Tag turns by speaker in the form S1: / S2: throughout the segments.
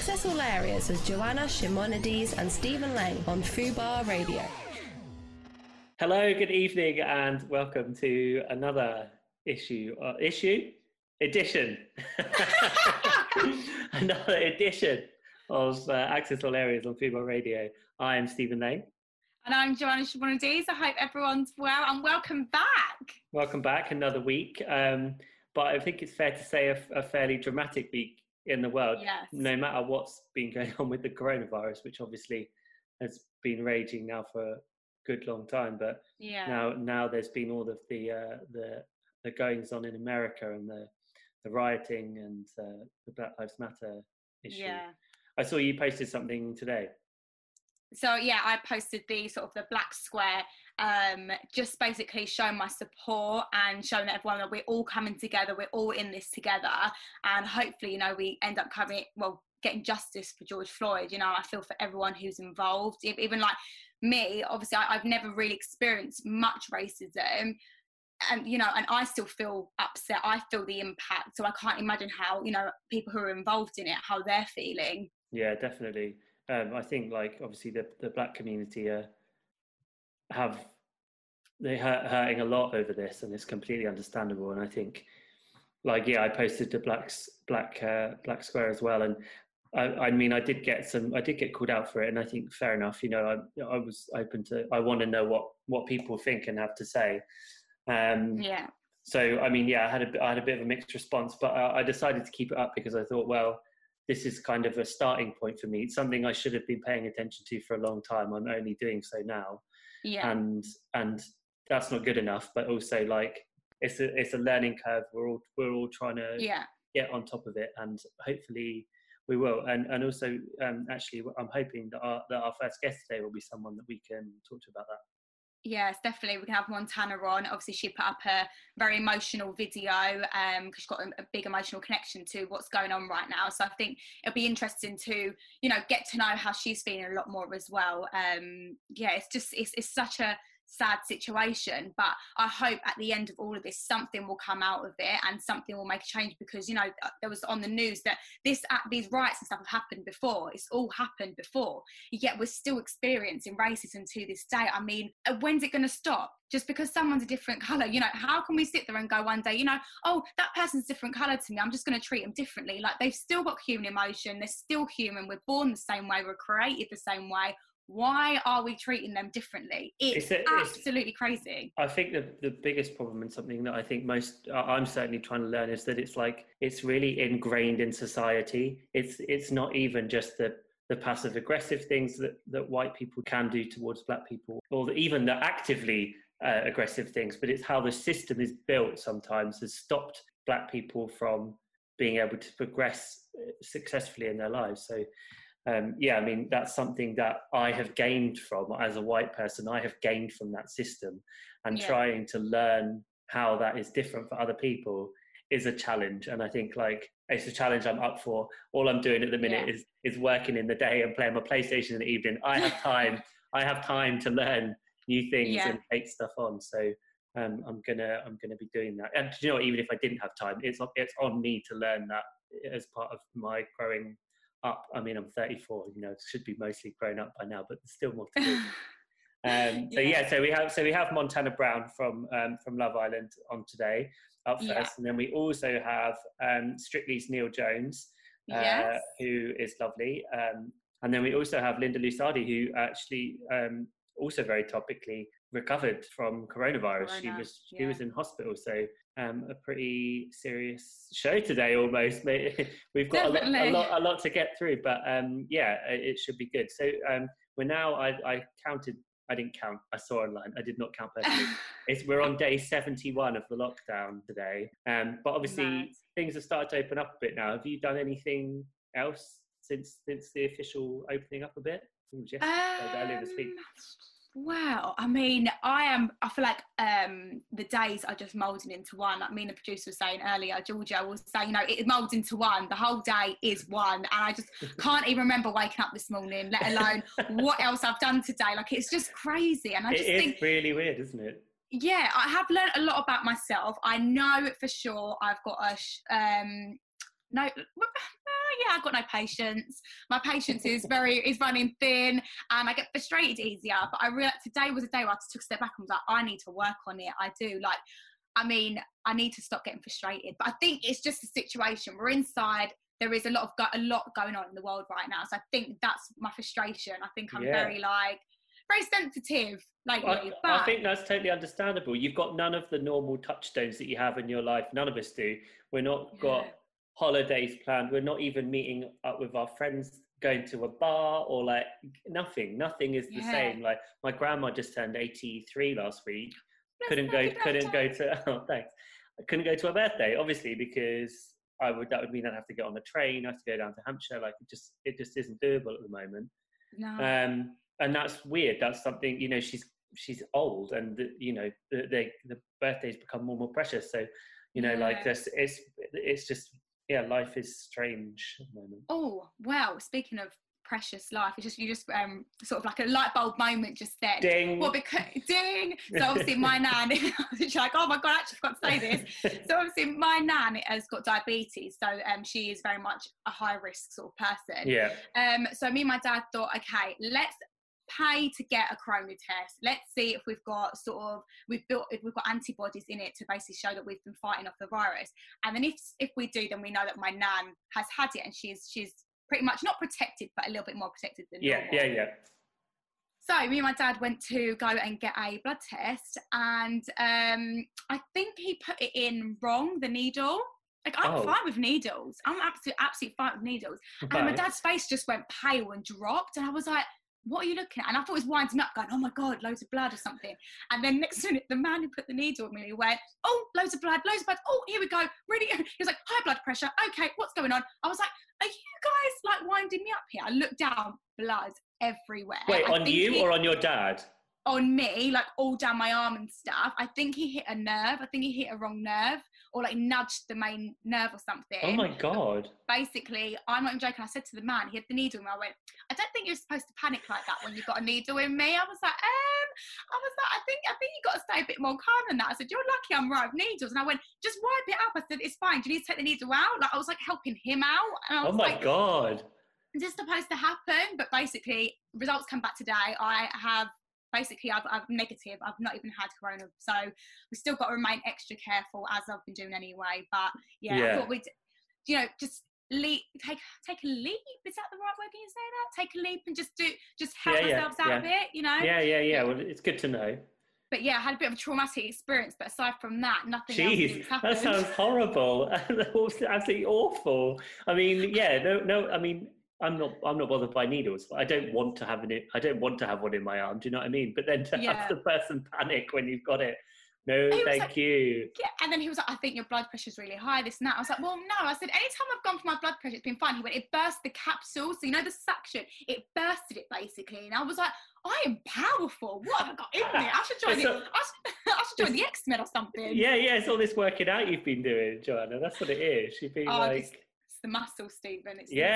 S1: Access all areas with Joanna Shimonides and Stephen Lang on Fubar Radio.
S2: Hello, good evening, and welcome to another edition. Another edition of Access all areas on Fubar Radio. I am Stephen Lang.
S3: And I'm Joanna Shimonides. I hope everyone's well, and welcome back.
S2: Welcome back, another week. But I think it's fair to say a fairly dramatic week in the world,
S3: yes.
S2: No matter what's been going on with the coronavirus, which obviously has been raging now for a good long time. But now there's been all of the goings on in America and the rioting and the Black Lives Matter issue.
S3: Yeah.
S2: I saw you posted something today.
S3: So I posted the sort of the black square, just basically showing my support and showing everyone that we're all coming together, we're all in this together, and hopefully, we end up getting justice for George Floyd. I feel for everyone who's involved, even like me. Obviously, I've never really experienced much racism, and and I still feel upset. I feel the impact, so I can't imagine how people who are involved in it, how they're feeling.
S2: Yeah, definitely. I think, obviously, the black community they're hurting a lot over this, and it's completely understandable. And I think, I posted the black square as well, and I mean, I did get called out for it, and I think fair enough. I was open to. I want to know what people think and have to say. So I mean, I had a bit of a mixed response, but I decided to keep it up because I thought, well, this is kind of a starting point for me. It's something I should have been paying attention to for a long time. I'm only doing so now. Yeah. And that's not good enough, but also it's a learning curve. We're all trying to get on top of it, and hopefully we will. And also, actually, I'm hoping that our first guest today will be someone that we can talk to about that.
S3: Yes, definitely. We can have Montana on. Obviously, she put up a very emotional video because she's got a big emotional connection to what's going on right now. So I think it'll be interesting to, get to know how she's feeling a lot more as well. It's such a sad situation, but I hope at the end of all of this something will come out of it and something will make a change, because there was on the news that these riots and stuff have happened before. It's all happened before, yet we're still experiencing racism to this day. I mean, when's it going to stop? Just because someone's a different colour, how can we sit there and go one day, oh, that person's a different colour to me, I'm just going to treat them differently? Like, they've still got human emotion, they're still human, we're born the same way, we're created the same way. Why are we treating them differently? It's absolutely crazy.
S2: I think the biggest problem, and something that I think I'm certainly trying to learn, is that it's really ingrained in society. It's not even just the passive aggressive things that white people can do towards black people, or even the actively aggressive things, but it's how the system is built sometimes has stopped black people from being able to progress successfully in their lives. So I mean, that's something that I have gained from, as a white person, I have gained from that system, and trying to learn how that is different for other people is a challenge. And I think it's a challenge I'm up for. All I'm doing at the minute is working in the day and playing my PlayStation in the evening. I have time to learn new things and take stuff on. So I'm gonna be doing that. And even if I didn't have time, it's on me to learn that as part of my growing up. I mean, I'm 34, should be mostly grown up by now, but there's still more to do. So we have Montana Brown from Love Island on today up first, and then we also have Strictly's Neil Jones, who is lovely, and then we also have Linda Lusardi, who actually also very topically recovered from coronavirus. She was in hospital, so a pretty serious show today almost. We've got a lot to get through, but it should be good. So we're now, I didn't count, I saw online, I did not count personally. We're on day 71 of the lockdown today, but obviously things have started to open up a bit now. Have you done anything else since the official opening up a bit? I think it was yesterday, earlier this week.
S3: Wow, I mean, I feel like the days are just moulding into one. Like me and the producer was saying earlier, Georgia was saying, it molds into one. The whole day is one. And I just can't even remember waking up this morning, let alone what else I've done today. It's just crazy. And I just think
S2: it's really weird, isn't it?
S3: Yeah, I have learned a lot about myself. I know for sure I've got yeah, I've got no patience. My patience is running thin, and I get frustrated easier. But I realized today was a day where I just took a step back and was like, I need to work on it. I do. Like, I mean, I need to stop getting frustrated. But I think it's just a situation. We're inside. There is a lot going on in the world right now. So I think that's my frustration. I think I'm very sensitive lately.
S2: I think that's totally understandable. You've got none of the normal touchstones that you have in your life. None of us do. We're not got holidays planned. We're not even meeting up with our friends, going to a bar, or like nothing. Nothing is the same. Like my grandma just turned 83 last week. Couldn't go to oh, thanks. I couldn't go to her birthday, obviously, because that would mean I'd have to get on the train. I have to go down to Hampshire. Like it just isn't doable at the moment.
S3: No.
S2: And that's weird. That's something, you know, she's old, and you know, the birthdays become more and more precious. So, you know, like this, it's just, life is strange at the moment.
S3: Oh, well, speaking of precious life, you just sort of like a light bulb moment just then.
S2: Ding.
S3: Well, ding. So obviously my nan, she's like, oh my God, I actually forgot to say this. So obviously my nan has got diabetes. So she is very much a high risk sort of person.
S2: Yeah.
S3: So me and my dad thought, okay, let's pay to get a corona test. Let's see if we've got antibodies in it to basically show that we've been fighting off the virus. And then if we do, then we know that my nan has had it, and she's pretty much not protected, but a little bit more protected than normal.
S2: Yeah.
S3: So me and my dad went to go and get a blood test, and I think he put it in wrong, the needle. Like, I'm fine with needles. I'm absolutely fine with needles. Okay. And my dad's face just went pale and dropped, and I was like, what are you looking at? And I thought it was winding me up, going, oh my God, loads of blood or something. And then next minute, the man who put the needle in me, he went, oh, loads of blood. Oh, here we go. Really? He was like, high blood pressure. Okay, what's going on? I was like, are you guys like winding me up here? I looked down, blood everywhere.
S2: Wait, on you or on your dad?
S3: On me, like all down my arm and stuff. I think he hit a nerve. I think he hit a wrong nerve, or like nudged the main nerve or something.
S2: Oh my God.
S3: But basically, I'm not even joking. I said to the man, he had the needle in me. I went, I don't think you're supposed to panic like that when you've got a needle in me. I was like, I think you got to stay a bit more calm than that. I said, you're lucky I'm right with needles. And I went, just wipe it up. I said, it's fine. Do you need to take the needle out? Like, I was like helping him out. And I was
S2: God.
S3: Is this supposed to happen? But basically, results come back today. I've negative. I've not even had corona. So we've still got to remain extra careful, as I've been doing anyway. But I thought we'd, just take a leap. Is that the right word? Can you say that? Take a leap and just help ourselves out of it, you know?
S2: Yeah. Well, it's good to know.
S3: But I had a bit of a traumatic experience. But aside from that, nothing else happened.
S2: That sounds horrible. Absolutely awful. I mean, no. I mean, I'm not bothered by needles. I don't want to have one in my arm. Do you know what I mean? But then to have the person panic when you've got it. No, thank you.
S3: Yeah, and then he was like, I think your blood pressure's really high, this and that. I was like, well, no. I said, anytime I've gone for my blood pressure, it's been fine. He went, it burst the capsule. So, you know, the suction, it bursted it basically. And I was like, I am powerful. What have I got in me? I should join the X-Men or something.
S2: Yeah, it's all this working out you've been doing, Joanna. That's what it is. You've been it's
S3: the muscle, Stephen.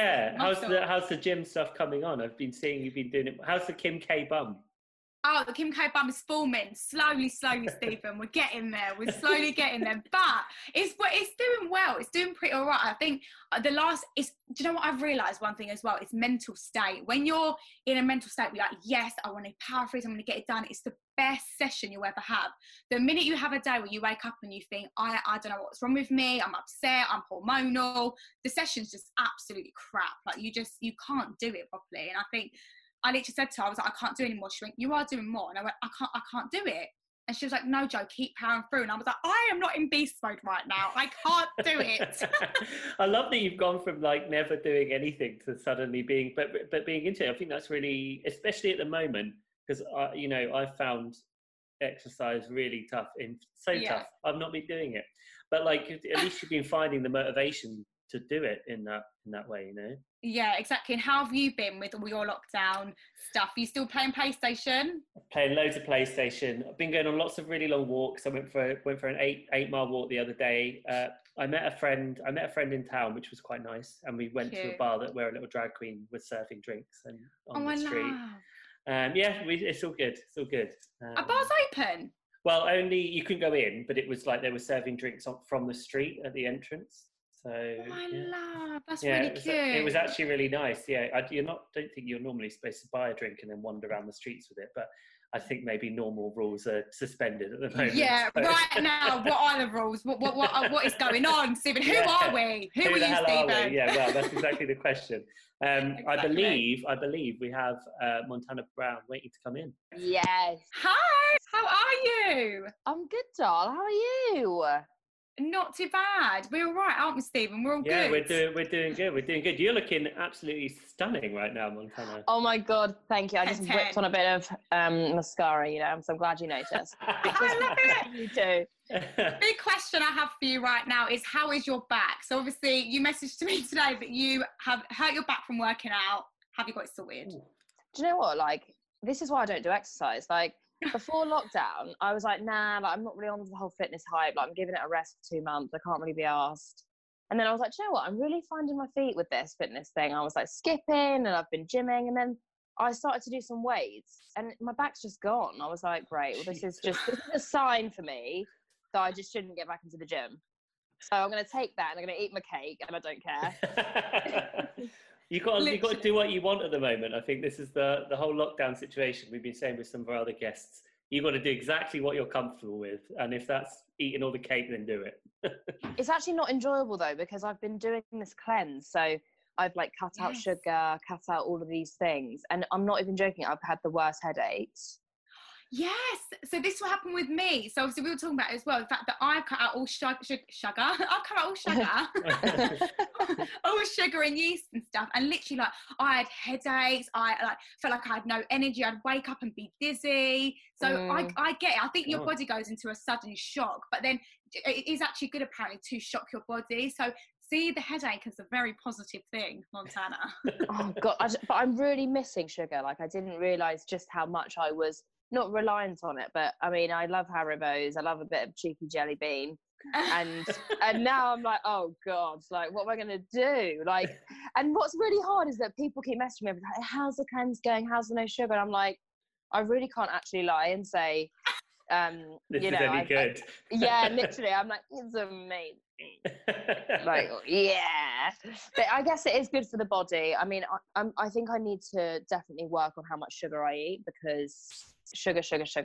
S2: How's the gym stuff coming on? I've been seeing you've been doing it. How's the Kim K bum?
S3: Oh, the Kim K bum is forming slowly, Stephen. We're getting there. We're slowly getting there, but it's doing well. It's doing pretty all right. I think do you know what I've realised? One thing as well, it's mental state. When you're in a mental state, you're like, yes, I want to power through. I'm going to get it done. It's the best session you'll ever have. The minute you have a day where you wake up and you think, I don't know what's wrong with me. I'm upset. I'm hormonal. The session's just absolutely crap. Like you can't do it properly. And I think I literally said to her, I was like, I can't do it anymore. She went, you are doing more. And I went, I can't do it. And she was like, no, Jo, keep powering through. And I was like, I am not in beast mode right now. I can't do it.
S2: I love that you've gone from like never doing anything to suddenly being into it. I think that's really, especially at the moment, because I found exercise really tough. Tough. I've not been doing it. But like, at least you've been finding the motivation to do it in that way, you know?
S3: Yeah, exactly. And how have you been with all your lockdown stuff? Are you still playing PlayStation?
S2: Playing loads of PlayStation. I've been going on lots of really long walks. I went for an 8-mile walk the other day. I met a friend in town, which was quite nice, and we went to a bar where a little drag queen was serving drinks and on the street. It's all good. It's all good.
S3: Are bars open?
S2: Well, only you couldn't go in, but it was like they were serving drinks from the street at the entrance. So
S3: Oh, my love, that's
S2: yeah,
S3: really cute.
S2: it was actually really nice. Yeah, don't think you're normally supposed to buy a drink and then wander around the streets with it, but I think maybe normal rules are suspended at the moment.
S3: Yeah,
S2: so.
S3: right now, what are the rules? What is going on, Stephen? Who are we? Who are
S2: the
S3: you,
S2: hell
S3: Stephen?
S2: Are we? Yeah, well, that's exactly the question.
S3: Exactly.
S2: I believe we have Montana Brown waiting to come in.
S4: Yes.
S3: Hi, how are you?
S4: I'm good, doll. How are you?
S3: Not too bad. We're all right, aren't we, Stephen? We're all good.
S2: Yeah, we're doing good. We're doing good. You're looking absolutely stunning right now, Montana.
S4: Oh my God, thank you. I just
S3: 10.
S4: whipped on a bit of mascara, you know, so I'm glad you noticed.
S3: I love it.
S4: You too.
S3: Big question I have for you right now is, how is your back? So obviously you messaged to me today that you have hurt your back from working out. Have you got it sorted?
S4: Do you know what? Like, this is why I don't do exercise. Like, before lockdown, I was like, nah, like, I'm not really on the whole fitness hype. Like, I'm giving it a rest for 2 months. I can't really be asked. And then I was like, do you know what? I'm really finding my feet with this fitness thing. I was like skipping and I've been gymming. And then I started to do some weights and my back's just gone. I was like, great, well, this is a sign for me that I just shouldn't get back into the gym. So I'm going to take that and I'm going to eat my cake and I don't care.
S2: You got to do what you want at the moment. I think this is the whole lockdown situation. We've been saying with some of our other guests, you've got to do exactly what you're comfortable with. And if that's eating all the cake, then do it.
S4: It's actually not enjoyable though, because I've been doing this cleanse. So I've like cut out sugar, cut out all of these things. And I'm not even joking. I've had the worst headaches.
S3: Yes. So this will happen with me. So obviously we were talking about it as well, the fact that I cut out all sugar. I cut out all sugar. All sugar and yeast and stuff. And literally, like, I had headaches. I like felt like I had no energy. I'd wake up and be dizzy. So I get it. I think your body goes into a sudden shock. But then it is actually good, apparently, to shock your body. So see the headache as a very positive thing, Montana.
S4: Oh, God. But I'm really missing sugar. Like, I didn't realise just how much I was not reliant on it, but I mean, I love Haribo's, I love a bit of cheeky jelly bean, and now I'm like, oh God, like, what am I gonna do? Like, and what's really hard is that people keep messaging me like, how's the cleanse going, how's the no sugar? And I'm like, I really can't actually lie and say
S2: this
S4: you know,
S2: is any good.
S4: Yeah, literally, I'm like, it's amazing. Like, yeah, but I guess it is good for the body. I mean, I think I need to definitely work on how much sugar I eat, because sugar,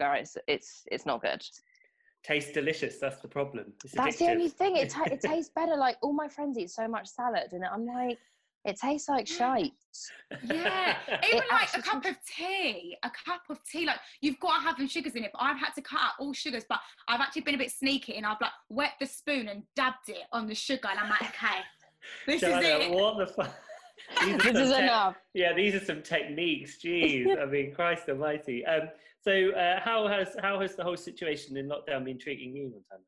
S4: it's not good.
S2: Tastes delicious, that's the problem.
S4: That's the only thing. It tastes better. Like, all my friends eat so much salad and I'm like, it tastes like shite.
S3: Yeah, even like a cup of tea, like, you've got to have them sugars in it, but I've had to cut out all sugars, but I've actually been a bit sneaky and I've like wet the spoon and dabbed it on the sugar and I'm like, okay, this is it.
S2: What the fuck?
S4: This is enough.
S2: Yeah, these are some techniques. Jeez, I mean, Christ Almighty. So how has the whole situation in lockdown been treating you, Montana?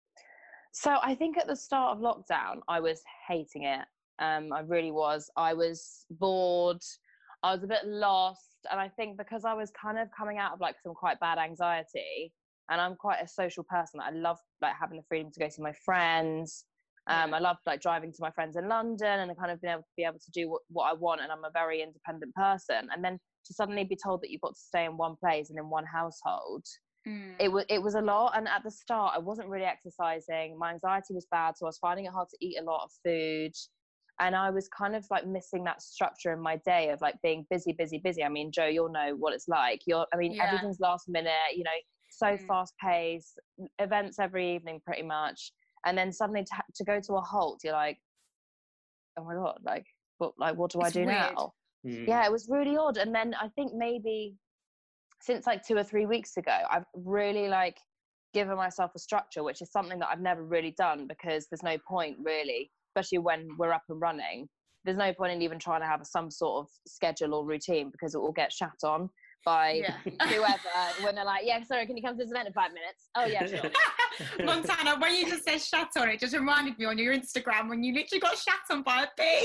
S4: So I think at the start of lockdown, I was hating it. I really was. I was bored. I was a bit lost. And I think because I was kind of coming out of like some quite bad anxiety, and I'm quite a social person. I love like having the freedom to go see my friends. I love like driving to my friends in London and kind of being able to do what I want. And I'm a very independent person. And then to suddenly be told that you've got to stay in one place and in one household, it was a lot. And at the start, I wasn't really exercising. My anxiety was bad, so I was finding it hard to eat a lot of food. And I was kind of like missing that structure in my day of like being busy. I mean, Joe, you'll know what it's like. Everything's last minute, you know, so fast paced, events every evening pretty much. And then suddenly to go to a halt, you're like, oh my God, what do I do now? Yeah, it was really odd. And then I think maybe since like 2 or 3 weeks ago, I've really like given myself a structure, which is something that I've never really done, because there's no point really, especially when we're up and running. There's no point in even trying to have some sort of schedule or routine, because it will get shat on by whoever when they're like, yeah, sorry, can you come to this event in 5 minutes? Oh yeah, sure.
S3: Montana, when you just said shat on, it just reminded me on your Instagram when you literally got shat on by a bee.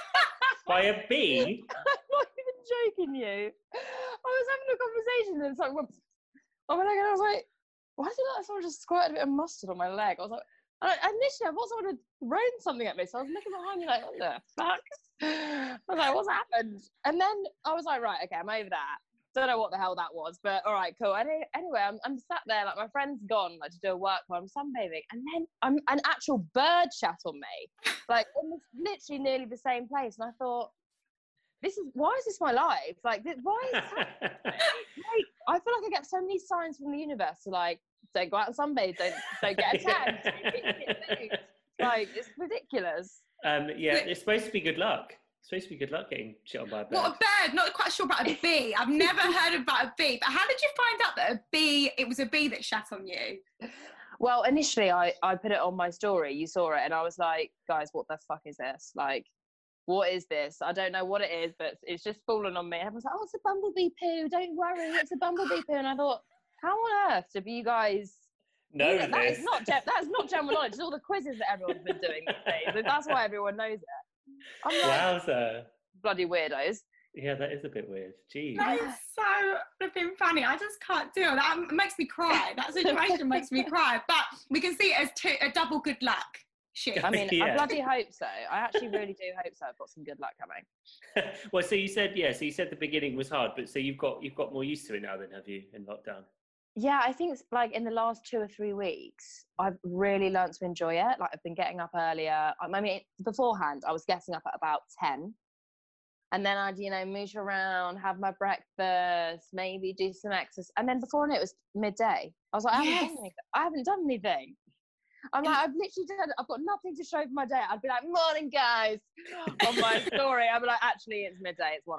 S2: By a bee?
S4: I'm not even joking you. I was having a conversation and someone went, oh my God, and I was like, why did I someone just squirt a bit of mustard on my leg? I was like, initially I thought someone had thrown something at me, so I was looking behind me like, what the fuck? I was like, what's happened? And then I was like, right, okay, I'm over that. don't know what the hell that was, but all right, cool. Anyway, I'm sat there, like my friend's gone, like to do a work while I'm sunbathing, and then an actual bird shat on me, like literally nearly the same place, and I thought, why is this my life? Like, why is that? Like, I feel like I get so many signs from the universe to like, don't go out and sunbathe, don't get a tan, like, it's ridiculous.
S2: It's supposed to be good luck. It's supposed to be good luck getting shit on by a bird.
S3: What, a bird? Not quite sure about a bee. I've never heard about a bee. But how did you find out that it was a bee that shat on you?
S4: Well, initially I put it on my story. You saw it, and I was like, guys, what the fuck is this? Like, what is this? I don't know what it is, but it's just fallen on me. Everyone's like, oh, it's a bumblebee poo. Don't worry, it's a bumblebee poo. And I thought, how on earth do you guys
S2: know
S4: this? That is not general knowledge. It's all the quizzes that everyone's been doing these days. That's why everyone knows it. I'm like,
S2: wowza.
S4: Bloody weirdos.
S2: Yeah, that is a bit weird. Jeez.
S3: That is so flipping funny. I just can't do it. That makes me cry. That situation makes me cry. But we can see it as a double good luck shit.
S4: I mean,
S2: Yeah.
S4: I bloody hope so. I actually really do hope so. I've got some good luck coming.
S2: Well, so you said the beginning was hard, but so you've got more used to it now then, have you, in lockdown?
S4: Yeah, I think it's like in the last 2 or 3 weeks, I've really learned to enjoy it. Like, I've been getting up earlier. I mean, beforehand, I was getting up at about 10. And then I'd, moosh around, have my breakfast, maybe do some exercise. And then before it was midday. I was like, I haven't done anything. I'm like, I've got nothing to show for my day. I'd be like, morning, guys, on my story. I'd be like, actually, it's midday, it's 1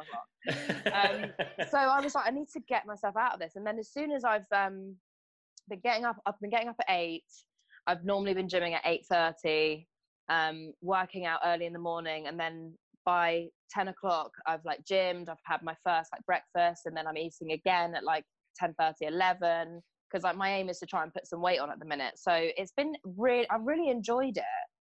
S4: o'clock. So I was like, I need to get myself out of this. And then as soon as I've been getting up at 8. I've normally been gymming at 8:30, working out early in the morning. And then by 10 o'clock, I've like gymmed, I've had my first like breakfast, and then I'm eating again at like 10:30, 11. Because like my aim is to try and put some weight on at the minute. So it's been I've really enjoyed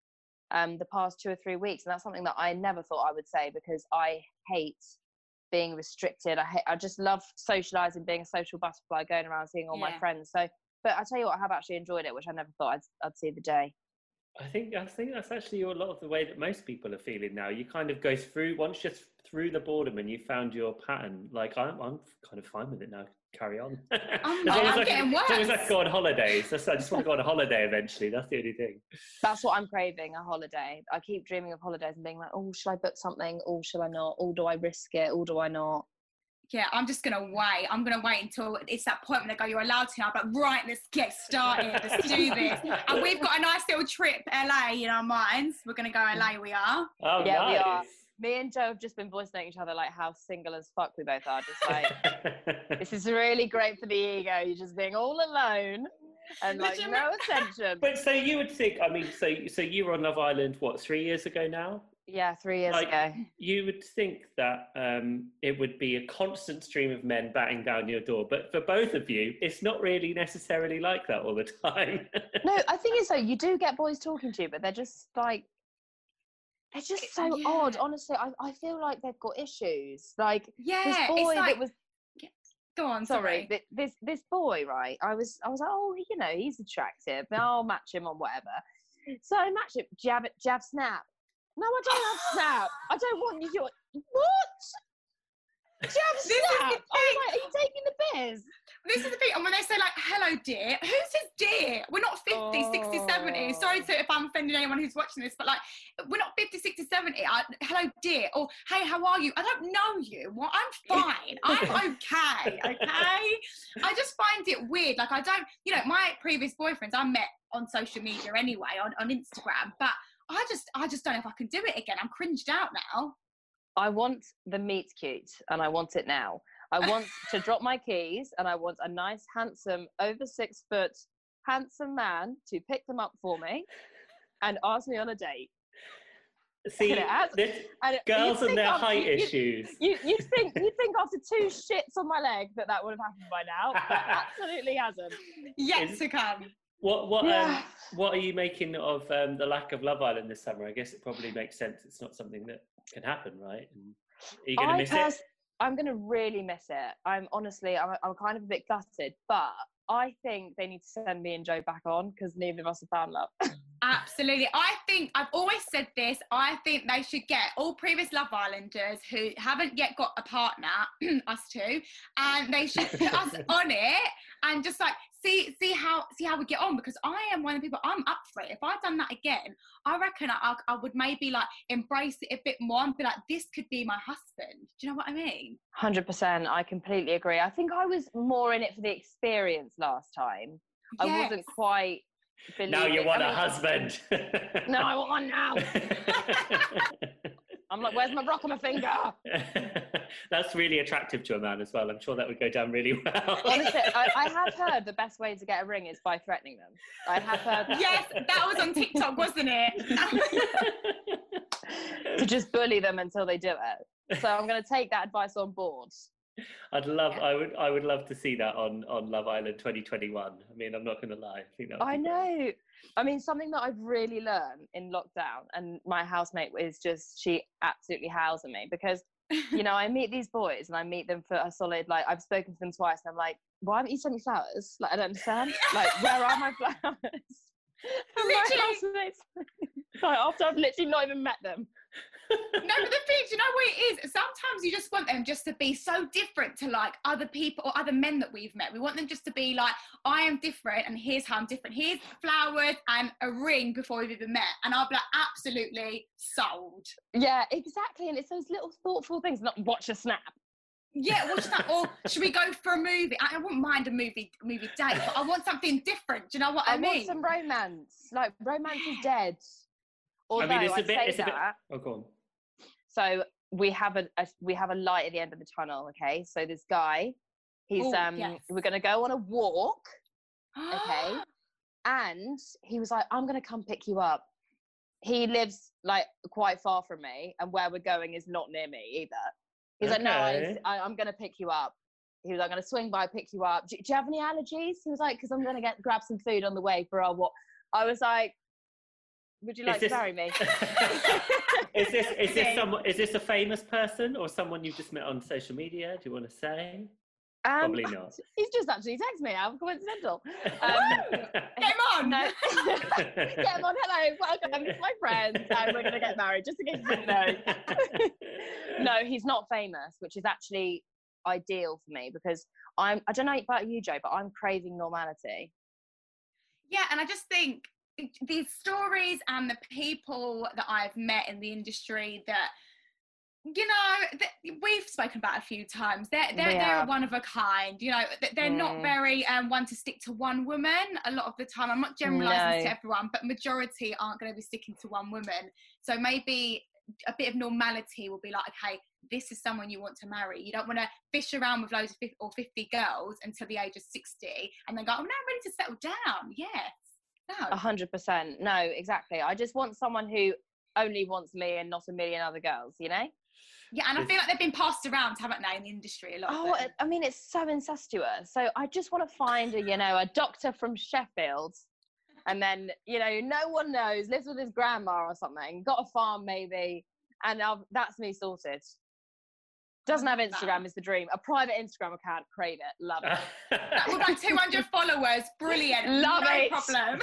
S4: it the past 2 or 3 weeks. And that's something that I never thought I would say, because I hate being restricted. I just love socializing, being a social butterfly, going around seeing all my friends. So, but I tell you what, I have actually enjoyed it, which I never thought I'd see the day.
S2: I think that's actually a lot of the way that most people are feeling now. You kind of go through, once you're through the boredom and you found your pattern, like I'm kind of fine with it now. Carry on.
S3: I'm getting worse.
S2: As long as I go on holidays. I just want to go on a holiday eventually. That's the only thing.
S4: That's what I'm craving, a holiday. I keep dreaming of holidays and being like, oh, should I book something? Or should I not? Or do I risk it? Or do I not?
S3: Yeah, I'm just going to wait. I'm going to wait until it's that point when they go, you're allowed to. I'm like, right, let's get started. Let's do this. And we've got a nice little trip, LA, in our minds. We're going to go LA, we are.
S2: Oh,
S4: yeah,
S2: nice.
S4: We are. Me and Joe have just been voice noting each other like how single as fuck we both are. Just like, this is really great for the ego. You're just being all alone and like no attention.
S2: But so you would think, I mean, so you were on Love Island, what, 3 years ago now?
S4: Yeah, 3 years ago.
S2: You would think that it would be a constant stream of men batting down your door, but for both of you, it's not really necessarily like that all the time.
S4: No, I think it's so. You do get boys talking to you, but they're just like, they're just so odd. Honestly, I feel like they've got issues. Like this boy that was.
S3: Go on,
S4: sorry. This boy, right? I was like, oh, he's attractive. I'll match him on whatever. So I match it. Do you have Snap? No, I don't have Snap. I don't want you. What? Do you have Snap? I was like, are you taking the piss?
S3: This is the thing. And when they say like, hello, dear, who says dear? We're not 50, 60, 70. Sorry if I'm offending anyone who's watching this, but like, we're not 50, 60, 70. Hello, dear. Or, hey, how are you? I don't know you. Well, I'm fine. I'm okay. I just find it weird. Like, I don't, my previous boyfriends I met on social media anyway, on Instagram, but I just don't know if I can do it again. I'm cringed out now.
S4: I want the meet cute, and I want it now. I want to drop my keys, and I want a nice, handsome, over 6 foot, handsome man to pick them up for me and ask me on a date.
S2: See, girls and their height issues.
S4: You'd think after 2 shits on my leg that would have happened by now, but absolutely hasn't.
S3: Yet to come.
S2: What are you making of the lack of Love Island this summer? I guess it probably makes sense. It's not something that can happen, right? And are you going to miss it?
S4: I'm going to really miss it. I'm kind of a bit gutted, but I think they need to send me and Joe back on because neither of us have found love.
S3: Absolutely. I think, I've always said this, I think they should get all previous Love Islanders who haven't yet got a partner, us two, and they should put us on it and just like see how we get on, because I am one of the people, I'm up for it. If I'd done that again, I reckon I would maybe like embrace it a bit more and be like, this could be my husband. Do you know what I mean?
S4: 100%. I completely agree. I think I was more in it for the experience last time.
S3: Yes.
S4: I wasn't quite believing.
S2: Now you want a husband.
S4: No, I want one now. I'm like, where's my rock on my finger?
S2: That's really attractive to a man as well. I'm sure that would go down really well.
S4: Honestly, I have heard the best way to get a ring is by threatening them. I have heard that.
S3: Yes, that was on TikTok, wasn't it?
S4: To just bully them until they do it. So I'm going to take that advice on board.
S2: I would love to see that on Love Island 2021. I mean, I'm not going to lie. I think that would be
S4: know.
S2: great.
S4: I mean, something that I've really learned in lockdown, and my housemate is just, she absolutely howls at me because, you know, I meet these boys and I meet them for a solid, like, I've spoken to them twice and I'm like, why haven't you sent me flowers? Like, I don't understand. Like, where are my flowers? And my housemates, like, after I've literally not even met them.
S3: No, but the thing, do you know what it is? Sometimes you just want them just to be so different to like other people or other men that we've met. We want them just to be like, I am different and here's how I'm different. Here's flowers and a ring before we've even met. And I'll be like, absolutely sold.
S4: Yeah, exactly. And it's those little thoughtful things, not watch a snap.
S3: Yeah, watch that. Or should we go for a movie? I wouldn't mind a movie date, but I want something different. Do you know what I mean?
S4: I want some romance. Like, romance is dead. Although,
S2: I mean, it's a bit.
S4: Oh,
S2: go on.
S4: So we have a light at the end of the tunnel. Okay, so this guy, he's
S3: yes.
S4: We're gonna go on a walk. Okay, and he was like, I'm gonna come pick you up. He lives like quite far from me, and where we're going is not near me either. He's like, no, I'm gonna pick you up. He was like, I'm gonna swing by, pick you up. Do you have any allergies? He was like, because I'm gonna grab some food on the way for our walk. I was like, would you like to marry me?
S2: Is this a famous person or someone you've just met on social media? Do you want to say? Probably not.
S4: He's just actually texted me. How coincidental.
S3: Get him on.
S4: No. Get him on. Hello, welcome. It's my friend, and we're going to get married. Just in case you didn't know. No, he's not famous, which is actually ideal for me because I don't know about you, Jo, but I'm craving normality.
S3: Yeah, and I just think these stories and the people that I've met in the industry that, you know, we've spoken about a few times. They're one of a kind. You know, they're not very one to stick to one woman a lot of the time. I'm not generalising to everyone, but majority aren't going to be sticking to one woman. So maybe a bit of normality will be like, okay, this is someone you want to marry. You don't want to fish around with loads of 50 girls until the age of 60 and then go, oh, no, I'm ready to settle down. Yes. No.
S4: 100%. No, exactly. I just want someone who only wants me and not a million other girls, you know?
S3: Yeah, and I feel like they've been passed around, haven't they, in the industry a lot.
S4: Oh, I mean, it's so incestuous. So I just want to find a doctor from Sheffield, and then, you know, no one knows, lives with his grandma or something, got a farm maybe, and that's me sorted. Doesn't have Instagram is the dream. A private Instagram account, crave it, love it.
S3: With like 200 followers, brilliant,
S4: love it.
S3: Problem.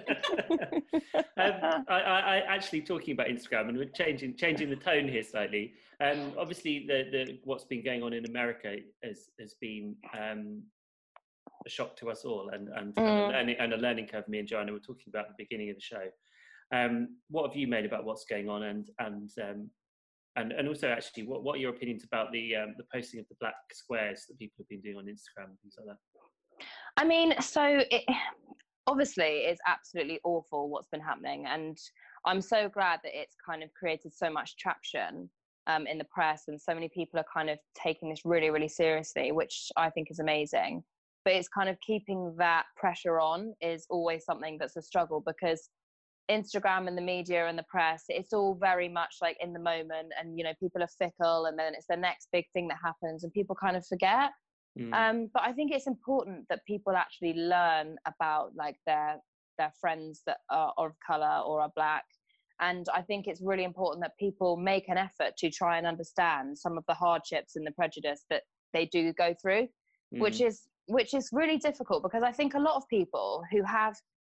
S2: I actually talking about Instagram, and we're changing the tone here slightly. Obviously, the what's been going on in America has been a shock to us all, and a learning curve. Me and Joanna were talking about at the beginning of the show. What have you made about what's going on, and also actually, what are your opinions about the posting of the black squares that people have been doing on Instagram and things like that?
S4: I mean, so obviously it's absolutely awful what's been happening, and I'm so glad that it's kind of created so much traction in the press, and so many people are kind of taking this really, really seriously, which I think is amazing. But it's kind of keeping that pressure on is always something that's a struggle, because Instagram and the media and the press, it's all very much like in the moment, and you know, people are fickle, and then it's the next big thing that happens and people kind of forget. But I think it's important that people actually learn about like their friends that are of color or are black, and I think it's really important that people make an effort to try and understand some of the hardships and the prejudice that they do go through, which is really difficult, because I think a lot of people who have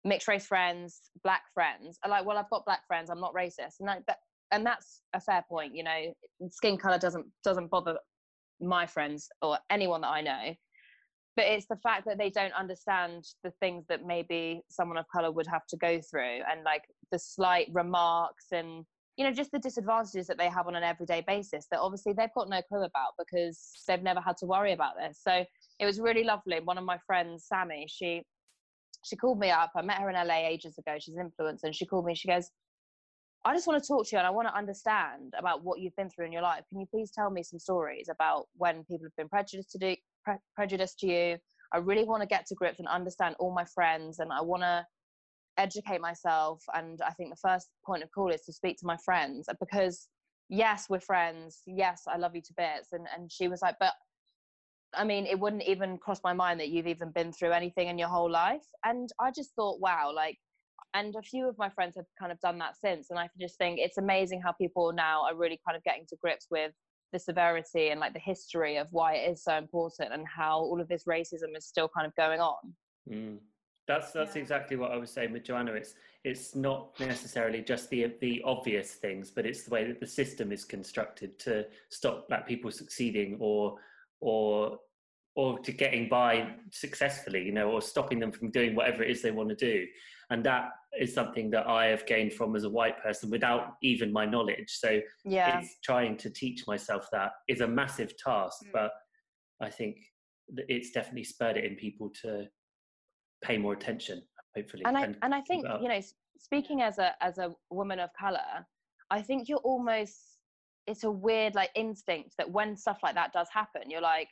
S4: mixed race friends, black friends. I'm like, well, I've got black friends, I'm not racist. And that's a fair point, you know. Skin color doesn't bother my friends or anyone that I know. But it's the fact that they don't understand the things that maybe someone of color would have to go through, and like the slight remarks and, you know, just the disadvantages that they have on an everyday basis that obviously they've got no clue about because they've never had to worry about this. So it was really lovely. One of my friends, Sammy, she called me up. I met her in LA ages ago. She's an influencer, and she called me. She goes, I just want to talk to you and I want to understand about what you've been through in your life. Can you please tell me some stories about when people have been prejudiced to you? I really want to get to grips and understand all my friends, and I want to educate myself. And I think the first point of call is to speak to my friends, because yes, we're friends. Yes, I love you to bits. And she was like, but I mean, it wouldn't even cross my mind that you've even been through anything in your whole life. And I just thought, wow, like, and a few of my friends have kind of done that since. And I just think it's amazing how people now are really kind of getting to grips with the severity and like the history of why it is so important, and how all of this racism is still kind of going on.
S2: That's exactly what I was saying with Joanna. It's not necessarily just the obvious things, but it's the way that the system is constructed to stop black people succeeding or to getting by successfully, you know, or stopping them from doing whatever it is they want to do. And that is something that I have gained from as a white person without even my knowledge. So it's trying to teach myself that is a massive task, but I think that it's definitely spurred it in people to pay more attention, hopefully.
S4: And I think, you know, speaking as a woman of color, I think you're almost, it's a weird like instinct that when stuff like that does happen, you're like,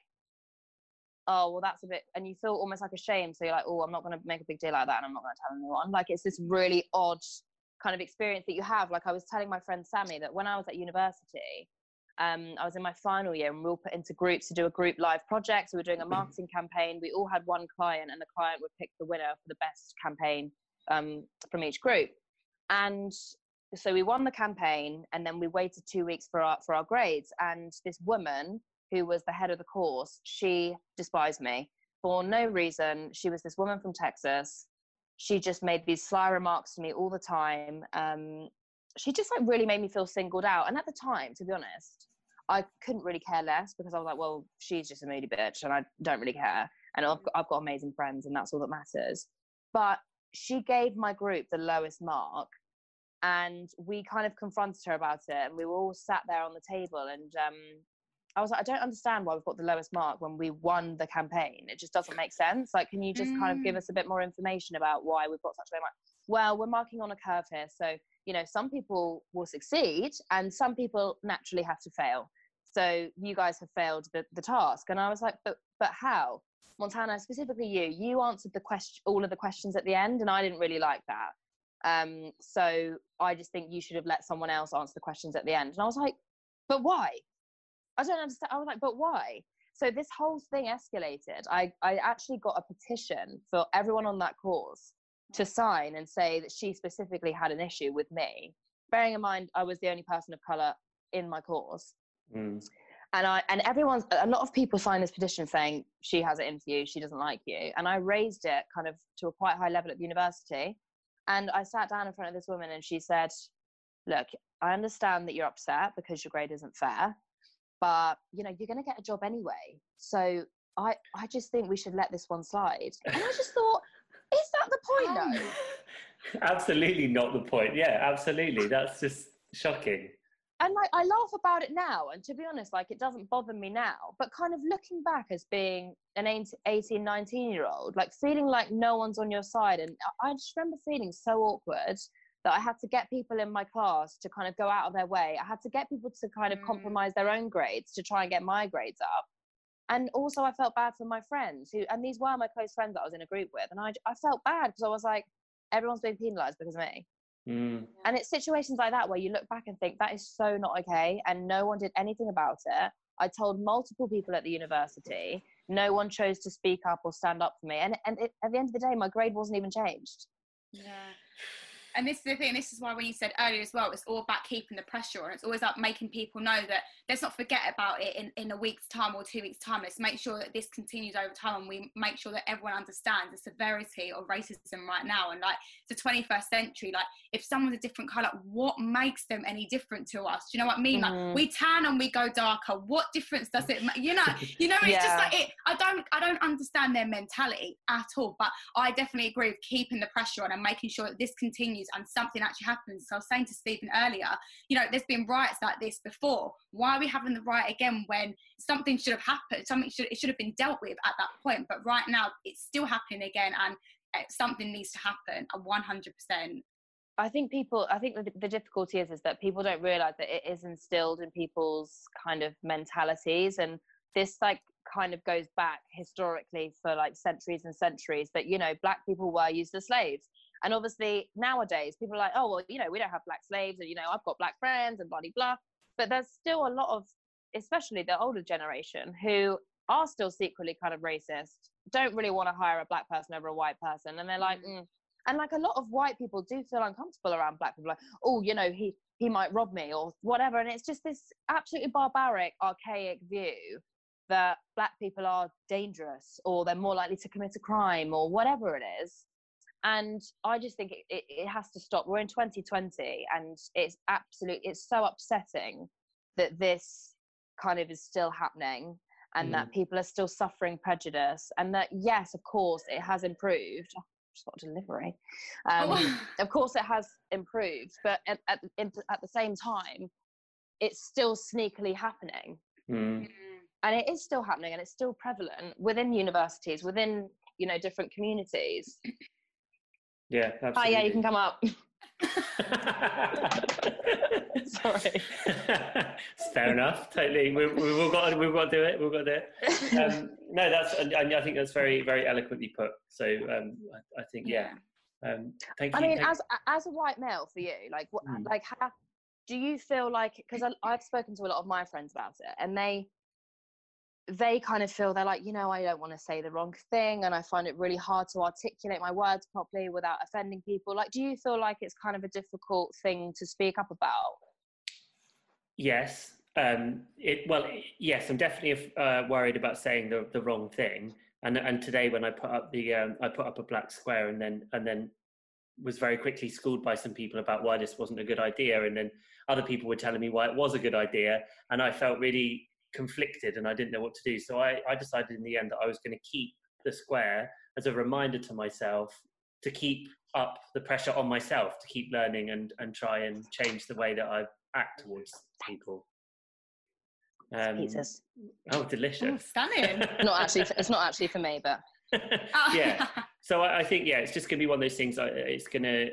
S4: oh, well, that's a bit, and you feel almost like ashamed. So you're like, oh, I'm not going to make a big deal like that, and I'm not going to tell anyone. Like, it's this really odd kind of experience that you have. Like, I was telling my friend Sammy that when I was at university, I was in my final year, and we were all put into groups to do a group live project. So we were doing a marketing campaign. We all had one client, and the client would pick the winner for the best campaign from each group. And so we won the campaign, and then we waited 2 weeks for our grades. And this woman who was the head of the course, she despised me for no reason. She was this woman from Texas. She just made these sly remarks to me all the time. She just like really made me feel singled out. And at the time, to be honest, I couldn't really care less, because I was like, well, she's just a moody bitch and I don't really care. And I've got amazing friends, and that's all that matters. But she gave my group the lowest mark, and we kind of confronted her about it, and we were all sat there on the table, and I was like, I don't understand why we've got the lowest mark when we won the campaign. It just doesn't make sense. Like, can you just kind of give us a bit more information about why we've got such a low mark? Well, we're marking on a curve here. So, you know, some people will succeed and some people naturally have to fail. So you guys have failed the task. And I was like, but how? Montana, specifically you answered all of the questions at the end, and I didn't really like that. So I just think you should have let someone else answer the questions at the end. And I was like, but why? I don't understand. I was like, but why? So this whole thing escalated. I actually got a petition for everyone on that course to sign and say that she specifically had an issue with me. Bearing in mind, I was the only person of color in my course. And a lot of people signed this petition saying she has it in for you, she doesn't like you. And I raised it kind of to a quite high level at the university. And I sat down in front of this woman, and she said, look, I understand that you're upset because your grade isn't fair, but you know, you're going to get a job anyway. So I just think we should let this one slide. And I just thought, is that the point though?
S2: Absolutely not the point. Yeah, absolutely. That's just shocking.
S4: And like, I laugh about it now, and to be honest, like, it doesn't bother me now, but kind of looking back as being an 18, 19-year-old, like feeling like no one's on your side. And I just remember feeling so awkward that I had to get people in my class to kind of go out of their way. I had to get people to kind of compromise their own grades to try and get my grades up. And also I felt bad for my friends and these were my close friends that I was in a group with. And I felt bad because I was like, everyone's being penalised because of me. And it's situations like that where you look back and think that is so not okay, and no one did anything about it. I told multiple people at the university. No one chose to speak up or stand up for me. And at the end of the day, my grade wasn't even changed.
S3: Yeah. And this is the thing, this is why when you said earlier as well, it's all about keeping the pressure on. It's always about making people know that let's not forget about it in a week's time or 2 weeks' time. Let's make sure that this continues over time, and we make sure that everyone understands the severity of racism right now. And like, it's the 21st century. Like, if someone's a different colour, what makes them any different to us? Do you know what I mean? Like, we tan and we go darker. What difference does it make? You know, it's just like it. I don't understand their mentality at all. But I definitely agree with keeping the pressure on and making sure that this continues and something actually happens. So I was saying to Stephen earlier, you know, there's been riots like this before. Why are we having the riot again when something should have happened? It should have been dealt with at that point. But right now, it's still happening again, and something needs to happen. 100%.
S4: I think the difficulty is that people don't realize that it is instilled in people's kind of mentalities, and this like kind of goes back historically for like centuries and centuries, that, you know, black people were used as slaves. And obviously nowadays people are like, oh, well, you know, we don't have black slaves, and, you know, I've got black friends and blah, blah, blah. But there's still a lot of, especially the older generation, who are still secretly kind of racist, don't really want to hire a black person over a white person. And they're like, And like a lot of white people do feel uncomfortable around black people, like, oh, you know, he might rob me or whatever. And it's just this absolutely barbaric, archaic view that black people are dangerous, or they're more likely to commit a crime, or whatever it is. And I just think it has to stop. We're in 2020, and it's so upsetting that this kind of is still happening, and that people are still suffering prejudice, and that, yes, of course, it has improved. Oh, just got a delivery. Of course, it has improved, but at the same time, it's still sneakily happening. And it is still happening, and it's still prevalent within universities, within, you know, different communities.
S2: Yeah, absolutely.
S4: Oh, yeah, you can come up. Sorry.
S2: Fair enough. Totally. We've got to do it. We've got to do it. No, I think that's very, very eloquently put. So I think, yeah. Thank you.
S4: I mean, as a white male, for you, like, like, how do you feel like? Because I've spoken to a lot of my friends about it, and they kind of feel, they're like, you know, I don't want to say the wrong thing, and I find it really hard to articulate my words properly without offending people. Like, do you feel like it's kind of a difficult thing to speak up about?
S2: Yes. Yes, I'm definitely worried about saying the wrong thing. And today, when I put up a black square, and then was very quickly schooled by some people about why this wasn't a good idea, and then other people were telling me why it was a good idea, and I felt really conflicted, and I didn't know what to do. So I decided in the end that I was going to keep the square as a reminder to myself to keep up the pressure on myself to keep learning and try and change the way that I act towards people.
S4: Pizzas.
S2: Oh, delicious.
S3: Stunning.
S4: It's not actually for me, but
S2: yeah. So I think, yeah, it's just gonna be one of those things. It's gonna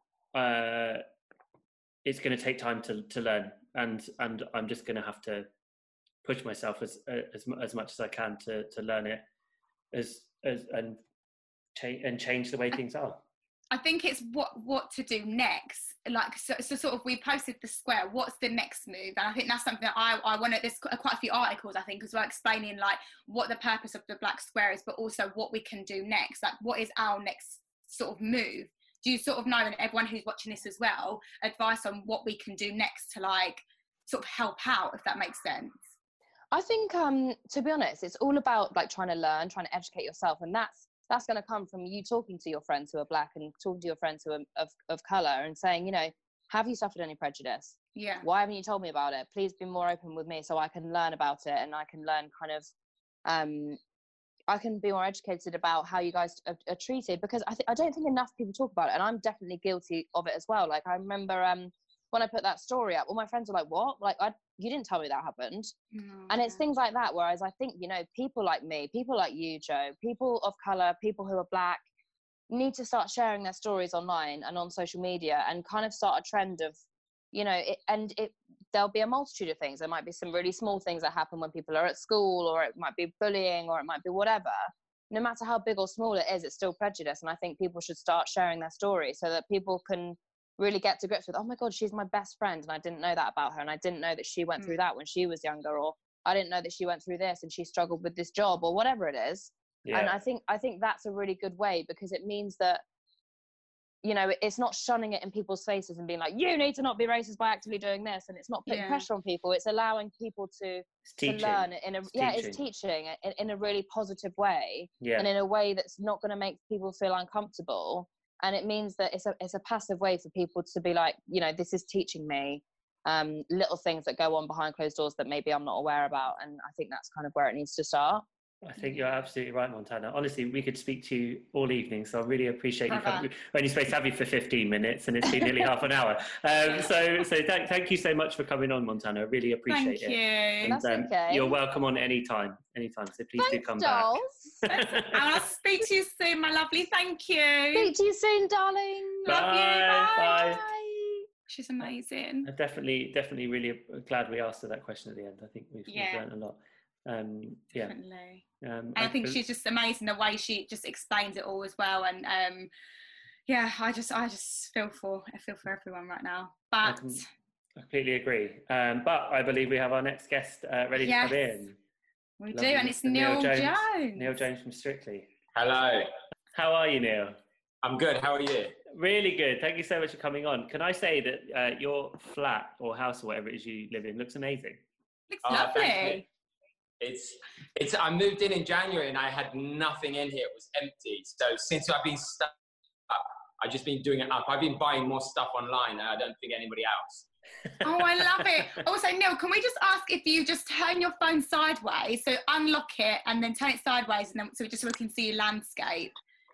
S2: take time to learn, and I'm just gonna have to push myself as much as I can to learn it and change the way things are.
S3: I think it's what to do next. Like, so sort of, we posted the square. What's the next move? And I think that's something that I want to. There's quite a few articles, I think, as well, explaining like what the purpose of the black square is, but also what we can do next. Like, what is our next sort of move? Do you sort of know, and everyone who's watching this as well, advice on what we can do next to like sort of help out, if that makes sense?
S4: I think, to be honest, it's all about like trying to learn, trying to educate yourself, and that's going to come from you talking to your friends who are black and talking to your friends who are of colour, and saying, you know, have you suffered any prejudice?
S3: Yeah.
S4: Why haven't you told me about it? Please be more open with me so I can learn about it, and I can learn kind of, I can be more educated about how you guys are treated, because I don't think enough people talk about it, and I'm definitely guilty of it as well. Like, I remember when I put that story up, all my friends were like, what? Like, you didn't tell me that happened. And it's things like that, whereas I think, you know, people like me, people like you, Joe, people of colour, people who are black, need to start sharing their stories online and on social media, and kind of start a trend of, you know, there'll be a multitude of things. There might be some really small things that happen when people are at school, or it might be bullying, or it might be whatever. No matter how big or small it is, it's still prejudice. And I think people should start sharing their stories so that people can really get to grips with, oh my God, she's my best friend, and I didn't know that about her, and I didn't know that she went through that when she was younger, or I didn't know that she went through this and she struggled with this job, or whatever it is. Yeah. And I think that's a really good way, because it means that you know, it's not shunning it in people's faces and being like, you need to not be racist by actively doing this, and it's not putting pressure on people. It's allowing people to learn in a it's teaching in a really positive way, and in a way that's not going to make people feel uncomfortable. And it means that it's a passive way for people to be like, you know, this is teaching me little things that go on behind closed doors that maybe I'm not aware about. And I think that's kind of where it needs to start.
S2: I think you're absolutely right, Montana. Honestly, we could speak to you all evening, so I really appreciate you coming. We're only supposed to have you for 15 minutes, and it's been nearly half an hour. So thank you so much for coming on, Montana. I really appreciate it.
S3: Thank you.
S2: And,
S4: that's okay.
S2: You're welcome on anytime. So please do come back.
S3: And I'll speak to you soon, my lovely. Thank you.
S4: Speak to you soon, darling.
S3: Love you.
S2: Bye.
S3: She's amazing.
S2: I'm definitely really glad we asked her that question at the end. I think we've learned a lot.
S3: Definitely. And I think she's just amazing, the way she just explains it all as well. And I just feel for everyone right now. But
S2: I completely agree. But I believe we have our next guest ready to come in.
S3: We do, and it's Neil Jones.
S2: Neil Jones from Strictly.
S5: Hello.
S2: How are you, Neil?
S5: I'm good. How are you?
S2: Really good. Thank you so much for coming on. Can I say that your flat or house or whatever it is you live in looks amazing?
S3: Looks lovely.
S5: It's. I moved in January and I had nothing in here. It was empty. So since I've been stuck up, I've just been doing it up. I've been buying more stuff online, and I don't think anybody else.
S3: Oh, I love it. Also, Neil, can we just ask if you just turn your phone sideways, so unlock it and then turn it sideways, and then so we can see your landscape.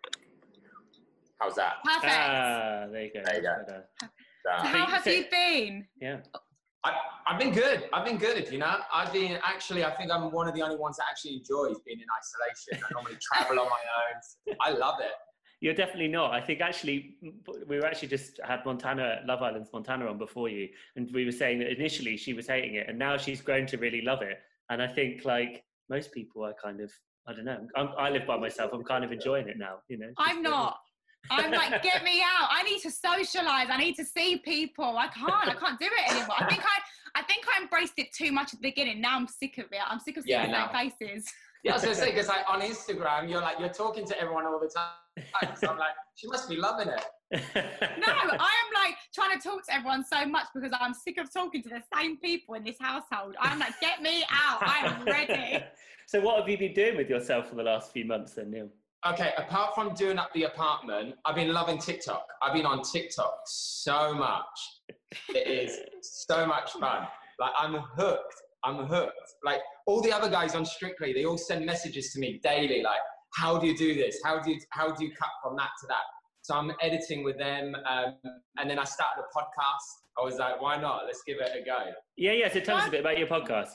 S5: How's that?
S3: Perfect.
S2: There you go.
S3: So how have you been?
S2: Yeah.
S5: I've been good. You know, I think I'm one of the only ones that actually enjoys being in isolation. I normally travel on my own. I love it.
S2: You're definitely not. I think actually, we were actually just had Love Island's Montana on before you, and we were saying that initially she was hating it, and now she's grown to really love it. And I think, like most people, I don't know. I live by myself. I'm kind of enjoying it now. You know.
S3: I'm not. I'm like, get me out. I need to socialise. I need to see people. I can't do it anymore. I think I embraced it too much at the beginning. Now I'm sick of it. I'm sick of seeing their faces.
S5: Yeah, I was going to say, because like on Instagram, you're talking to everyone all the time. So I'm like, she must be loving it.
S3: No, I am like trying to talk to everyone so much because I'm sick of talking to the same people in this household. I'm like, get me out. I am ready.
S2: So what have you been doing with yourself for the last few months then, Neil?
S5: Okay, apart from doing up the apartment, I've been loving TikTok. I've been on TikTok so much. It is so much fun. Like, I'm hooked. Like, all the other guys on Strictly, they all send messages to me daily, like, how do you do this? How do you cut from that to that? So I'm editing with them, and then I started a podcast. I was like, why not? Let's give it a go.
S2: Yeah. So tell us a bit about your podcast.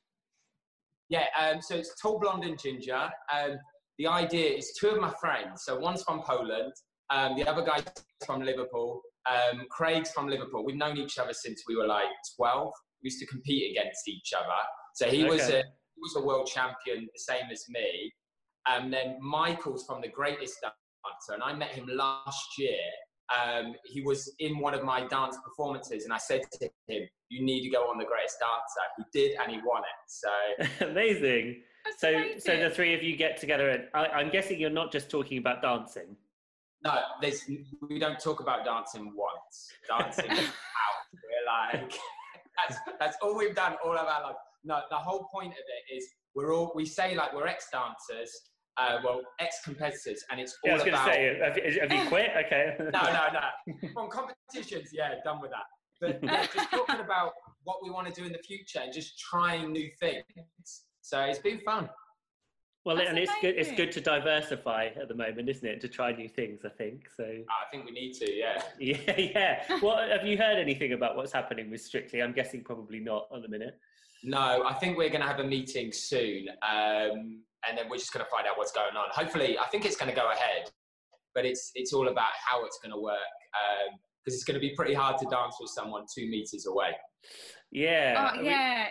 S5: Yeah, so it's Tall, Blonde and Ginger. The idea is two of my friends. So one's from Poland, the other guy's from Liverpool. Craig's from Liverpool. We've known each other since we were like 12. We used to compete against each other. So he was a world champion, the same as me. And then Michael's from The Greatest Dancer, and I met him last year. He was in one of my dance performances, and I said to him, "You need to go on The Greatest Dancer." He did, and he won it. So
S2: amazing. So the three of you get together, and I'm guessing you're not just talking about dancing.
S5: No, we don't talk about dancing once. Dancing out. We're like, that's all we've done all of our life. No, the whole point of it is we say like we're ex-dancers, ex-competitors, and it's all about... I was going
S2: to say, have you quit? Okay.
S5: No. From competitions, done with that. But just talking about what we want to do in the future and just trying new things. So it's been fun.
S2: Well, that's amazing. It's good to diversify at the moment, isn't it? To try new things, I think. So
S5: I think we need to, yeah.
S2: Yeah. What have you heard anything about what's happening with Strictly? I'm guessing probably not at the minute.
S5: No, I think we're going to have a meeting soon, and then we're just going to find out what's going on. Hopefully, I think it's going to go ahead, but it's all about how it's going to work, because it's going to be pretty hard to dance with someone 2 meters away.
S2: Yeah.
S3: Oh, yeah.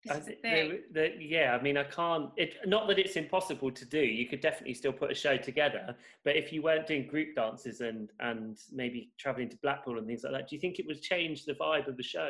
S2: I mean, I can't. Not that it's impossible to do. You could definitely still put a show together. But if you weren't doing group dances and maybe traveling to Blackpool and things like that, do you think it would change the vibe of the show?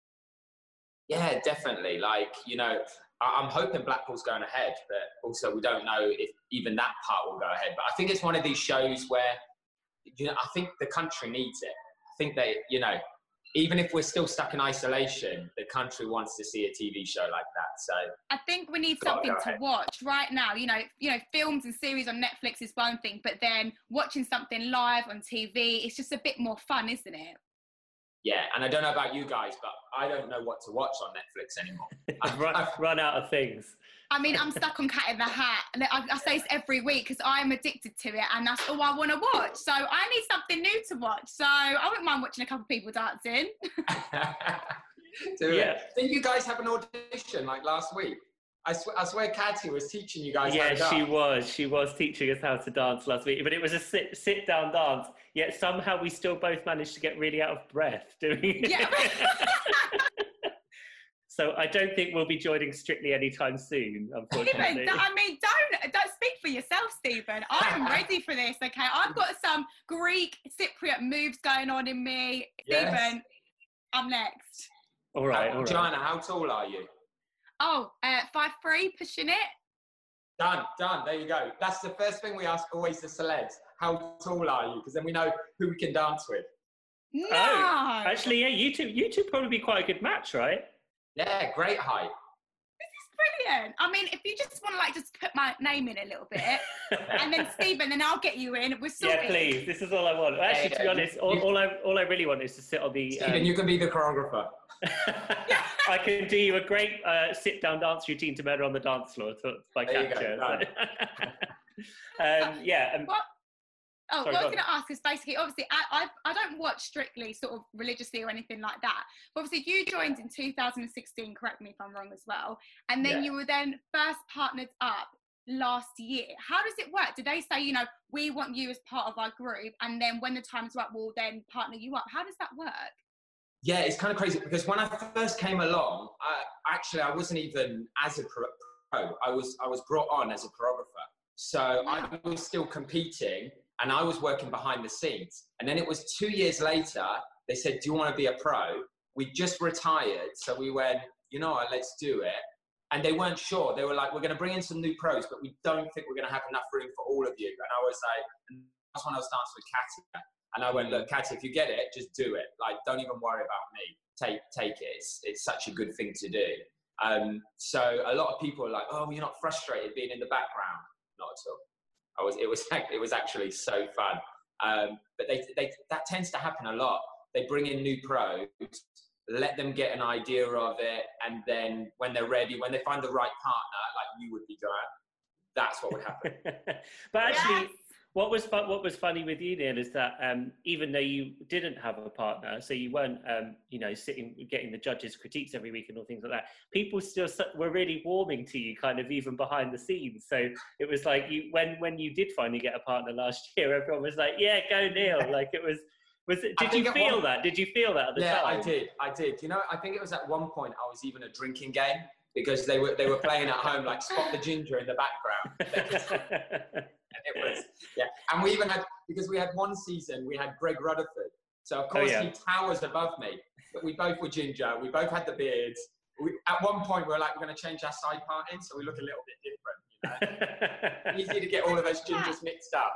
S5: Yeah, definitely. Like, I'm hoping Blackpool's going ahead, but also we don't know if even that part will go ahead. But I think it's one of these shows where you know, I think the country needs it. I think they, you know, even if we're still stuck in isolation, the country wants to see a TV show like that. So
S3: I think we need something to watch right now. You know, films and series on Netflix is one thing, but then watching something live on TV, it's just a bit more fun, isn't it?
S5: Yeah, and I don't know about you guys, but I don't know what to watch on Netflix anymore.
S2: I've run out of things.
S3: I mean, I'm stuck on Cat in the Hat, and I say this every week because I'm addicted to it, and that's all I want to watch. So I need something new to watch. So I wouldn't mind watching a couple of people dancing.
S5: Didn't you guys have an audition like last week? I swear Katia was teaching you guys how to dance.
S2: She was teaching us how to dance last week, but it was a sit down dance, yet somehow we still both managed to get really out of breath doing it. Yeah. So I don't think we'll be joining Strictly anytime soon, unfortunately.
S3: Stephen, I mean, don't speak for yourself, Stephen. I'm ready for this, okay? I've got some Greek Cypriot moves going on in me. Yes. Stephen, I'm next.
S2: All right.
S5: Joanna, how tall are you?
S3: Oh, 5'3", pushing it.
S5: Done. There you go. That's the first thing we ask always the celebs. How tall are you? Because then we know who we can dance with.
S3: No.
S2: Oh, actually, yeah, you two probably be quite a good match, right?
S5: Yeah, great height.
S3: This is brilliant. I mean, if you just want to just put my name in a little bit, and then Stephen, then I'll get you in. We're sorted.
S2: Yeah, please. This is all I want. Actually, to be honest, all I really want is to sit on the.
S5: Stephen, you can be the choreographer.
S2: I can do you a great sit-down dance routine to Murder on the Dance Floor by Capture.
S3: What I was going to ask is basically, obviously, I don't watch Strictly sort of religiously or anything like that. But obviously, you joined in 2016, correct me if I'm wrong as well. And then you were then first partnered up last year. How does it work? Do they say, you know, we want you as part of our group, and then when the time's right, we'll then partner you up? How does that work?
S5: Yeah, it's kind of crazy because when I first came along, I wasn't even as a pro. I was brought on as a choreographer. So I was still competing and I was working behind the scenes. And then it was 2 years later, they said, do you want to be a pro? We just retired. So we went, you know what, let's do it. And they weren't sure. They were like, we're going to bring in some new pros, but we don't think we're going to have enough room for all of you. And I was like, and that's when I was dancing with Katia. And I went, look, Katia, if you get it, just do it. Like, don't even worry about me. Take it. It's such a good thing to do. So a lot of people are like, oh, well, you're not frustrated being in the background. Not at all. It was actually so fun. But that tends to happen a lot. They bring in new pros, let them get an idea of it, and then when they're ready, when they find the right partner, like you would be, Joanne, that's what would happen.
S2: But actually, what was funny with you, Neil, is that even though you didn't have a partner, so you weren't, sitting getting the judges' critiques every week and all things like that, people still were really warming to you, kind of even behind the scenes. So it was like when you did finally get a partner last year, everyone was like, "Yeah, go Neil!" Like it was. Did you feel that? Did you feel that at the time?
S5: Yeah, I did. You know, I think it was at one point I was even a drinking game because they were playing at home like Spot the Ginger in the background. It was, and we even had, because we had one season, we had Greg Rutherford. So of course he towers above me, but we both were ginger. We both had the beards. At one point we were like, we're going to change our side parting so we look a little bit different. You know? Easy to get all of those gingers mixed up.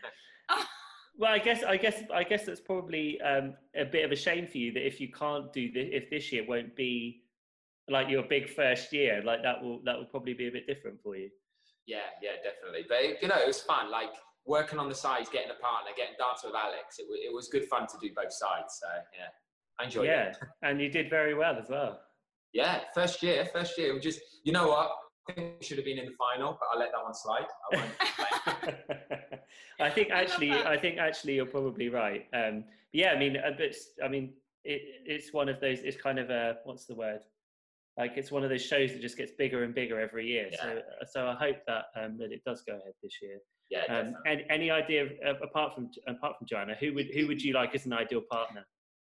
S2: Well, I guess that's probably a bit of a shame for you that if you can't do this, if this year won't be like your big first year, like that will probably be a bit different for you. Yeah, definitely. But
S5: it was fun. Like working on the sides, getting a partner, getting dancing with Alex. It was good fun to do both sides. So yeah, I enjoyed it. Yeah, and you did very well as well. Yeah, first year. We just, you know what? I think we should have been in the final, but I'll let that one slide. I won't. I think actually you're probably right. Yeah, I mean, it's one of those. It's kind of a, what's the word? Like it's one of those shows that just gets bigger and bigger every year. Yeah. So I hope that that it does go ahead this year. Yeah. And any idea apart from Joanna, who would you like as an ideal partner?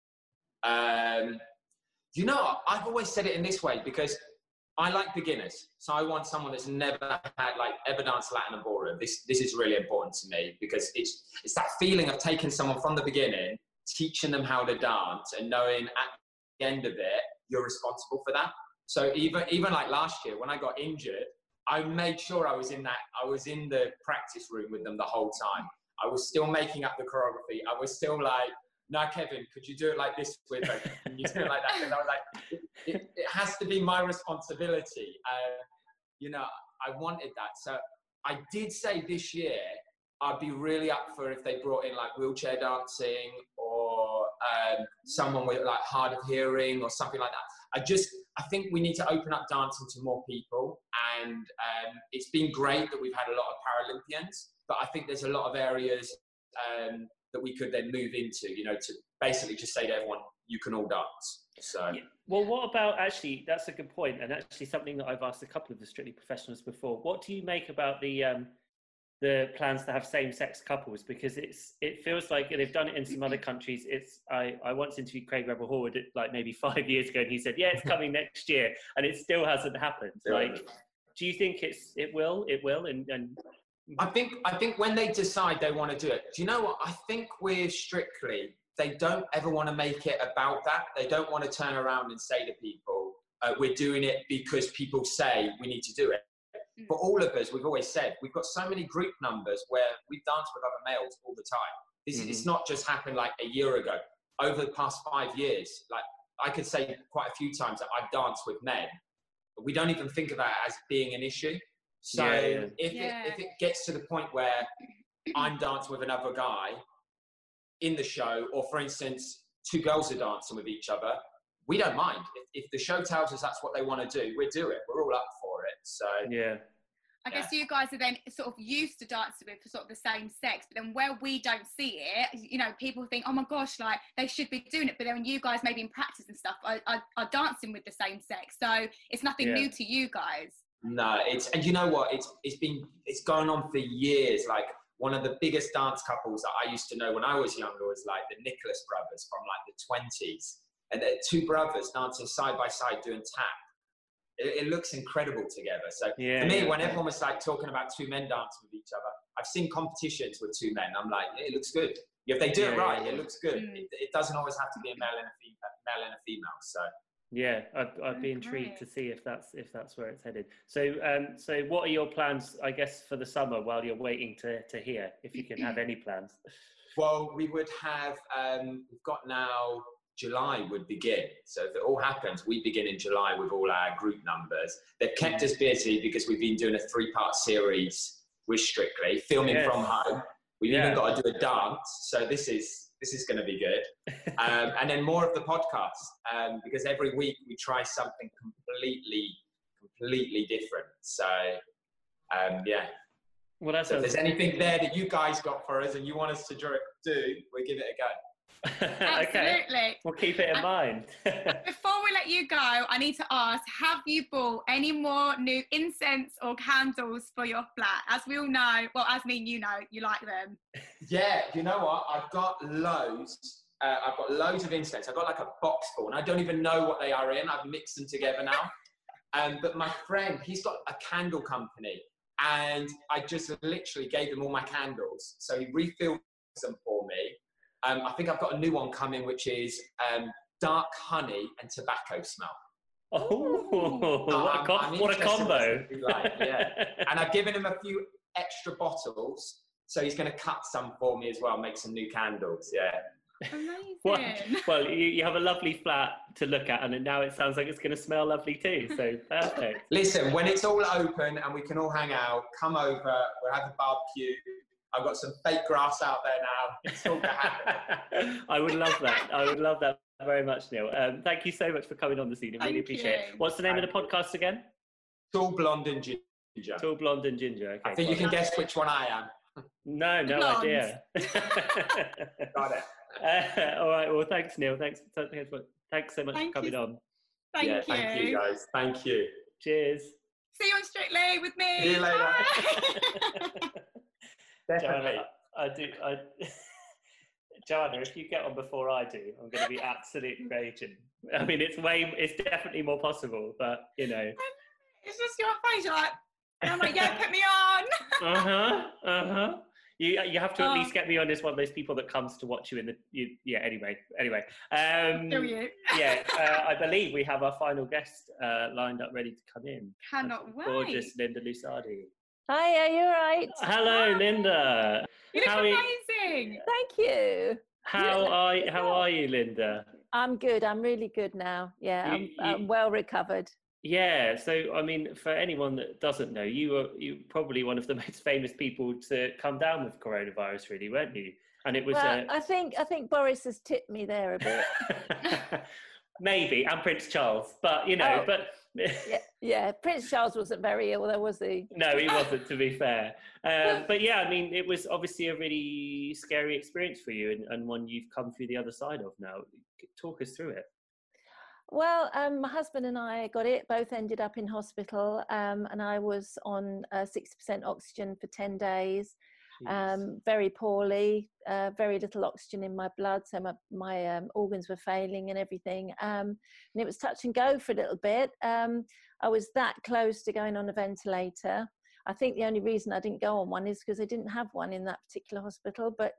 S5: You know, I've always said it in this way because I like beginners. So I want someone that's never danced Latin and ballroom. This is really important to me because it's that feeling of taking someone from the beginning, teaching them how to dance, and knowing at the end of it you're responsible for that. So even like last year when I got injured, I made sure I was in the practice room with them the whole time. I was still making up the choreography. I was still like, no, Kevin, could you do it like this with her? Can you do it like that? Because I was like, it has to be my responsibility. You know, I wanted that. So I did say this year, I'd be really up for if they brought in like wheelchair dancing or someone with like hard of hearing or something like that. I think we need to open up dancing to more people, and it's been great that we've had a lot of Paralympians, but I think there's a lot of areas that we could then move into, you know, to basically just say to everyone, you can all dance. So
S2: yeah. Well, what about, actually, that's a good point, and actually something that I've asked a couple of the Strictly Professionals before. What do you make about the plans to have same-sex couples? Because it feels like they've done it in some other countries. I once interviewed Craig Rebel Horwood like maybe 5 years ago, and he said, yeah, it's coming next year, and it still hasn't happened. Like, do you think it will? And
S5: I think when they decide they want to do it, do you know what? I think with Strictly, they don't ever want to make it about that. They don't want to turn around and say to people, we're doing it because people say we need to do it. For all of us, we've always said, we've got so many group numbers where we've danced with other males all the time. It's not just happened like a year ago. Over the past 5 years, like I could say quite a few times that I've danced with men, but we don't even think of that as being an issue. So if it gets to the point where I'm dancing with another guy in the show, or for instance, two girls are dancing with each other, we don't mind. If the show tells us that's what they want to do, we do it. We're all up for it. So
S3: I guess you guys are then sort of used to dancing with sort of the same sex, but then where we don't see it, you know, people think, oh my gosh, like they should be doing it. But then when you guys maybe in practice and stuff are dancing with the same sex, so it's nothing new to you guys. No,
S5: and you know what? It's going on for years. Like one of the biggest dance couples that I used to know when I was younger was like the Nicholas brothers from like the 20s, and they're two brothers dancing side by side doing tap. It looks incredible together. So for me, when everyone was like talking about two men dancing with each other, I've seen competitions with two men. I'm like, it looks good. If they do it right, it looks good. It doesn't always have to be a male and a female. So
S2: yeah, I'd be intrigued to see if that's where it's headed. So so what are your plans, I guess, for the summer while you're waiting to hear, if you can have any plans?
S5: Well, we would have. We've got now. July would begin. So if it all happens, we begin in July with all our group numbers. They've kept us busy because we've been doing a 3-part series with Strictly, filming from home. We've even got to do a dance. So this is going to be good. And then more of the podcast, because every week we try something completely different. So
S2: Well,
S5: so if there's anything there that you guys got for us and you want us to do, we'll give it a go.
S3: Absolutely.
S2: Okay. We'll keep it in mind.
S3: Before we let you go, I need to ask, have you bought any more new incense or candles for your flat? As we all know, well, as me and you know, you like them.
S5: Yeah, you know what? I've got loads. I've got loads of incense. I've got like a box full, and I don't even know what they are in. I've mixed them together now. But my friend, he's got a candle company, and I just literally gave him all my candles. So he refilled them for me. I think I've got a new one coming, which is dark honey and tobacco smell.
S2: Oh, what a combo.
S5: And I've given him a few extra bottles, so he's going to cut some for me as well, make some new candles.
S3: Amazing.
S2: Well, you have a lovely flat to look at, and now it sounds like it's going to smell lovely too, so perfect.
S5: Listen, when it's all open and we can all hang out, come over, we'll have a barbecue. I've got some fake grass out there now. It's all going to happen.
S2: I would love that. I would love that very much, Neil. Thank you so much for coming on this evening. Really appreciate it. What's the name of the podcast again?
S5: Tall Blonde and Ginger.
S2: Tall Blonde and Ginger. Okay,
S5: I think you can guess which one I am.
S2: No idea.
S5: Got it.
S2: All right. Well, thanks, Neil. Thanks so much for coming on.
S3: Thank you.
S5: Thank you, guys. Thank you.
S2: Cheers.
S3: See you on Strictly with me.
S5: See you later.
S2: Definitely. Joanna, Joanna, if you get on before I do, I'm going to be absolutely raging. I mean, it's definitely more possible, but you know.
S3: It's just your face, you're like, and I'm like, yeah, put me on.
S2: You have to at least get me on as one of those people that comes to watch you in the. Anyway.
S3: Do you?
S2: I believe we have our final guest lined up, ready to come in.
S3: Cannot wait.
S2: Gorgeous Linda Lusardi.
S6: Hi, are you all right?
S2: Hello, Linda.
S3: You look
S2: How
S3: amazing.
S6: Thank you.
S2: How are you, Linda?
S6: I'm good. I'm really good now. Yeah, I'm well recovered.
S2: Yeah. So, I mean, for anyone that doesn't know, you were probably one of the most famous people to come down with coronavirus, really, weren't you? And it was.
S6: Well, I think Boris has tipped me there a bit.
S2: Maybe, and Prince Charles, but you know, but
S6: yeah, Prince Charles wasn't very ill, though, was he?
S2: No, he wasn't, to be fair. But yeah, I mean, it was obviously a really scary experience for you, and one you've come through the other side of now. Talk us through it.
S6: Well, my husband and I got it, both ended up in hospital, and I was on 60% oxygen for 10 days, very poorly, very little oxygen in my blood, so my organs were failing and everything. And it was touch and go for a little bit. I was that close to going on a ventilator. I think the only reason I didn't go on one is because I didn't have one in that particular hospital. But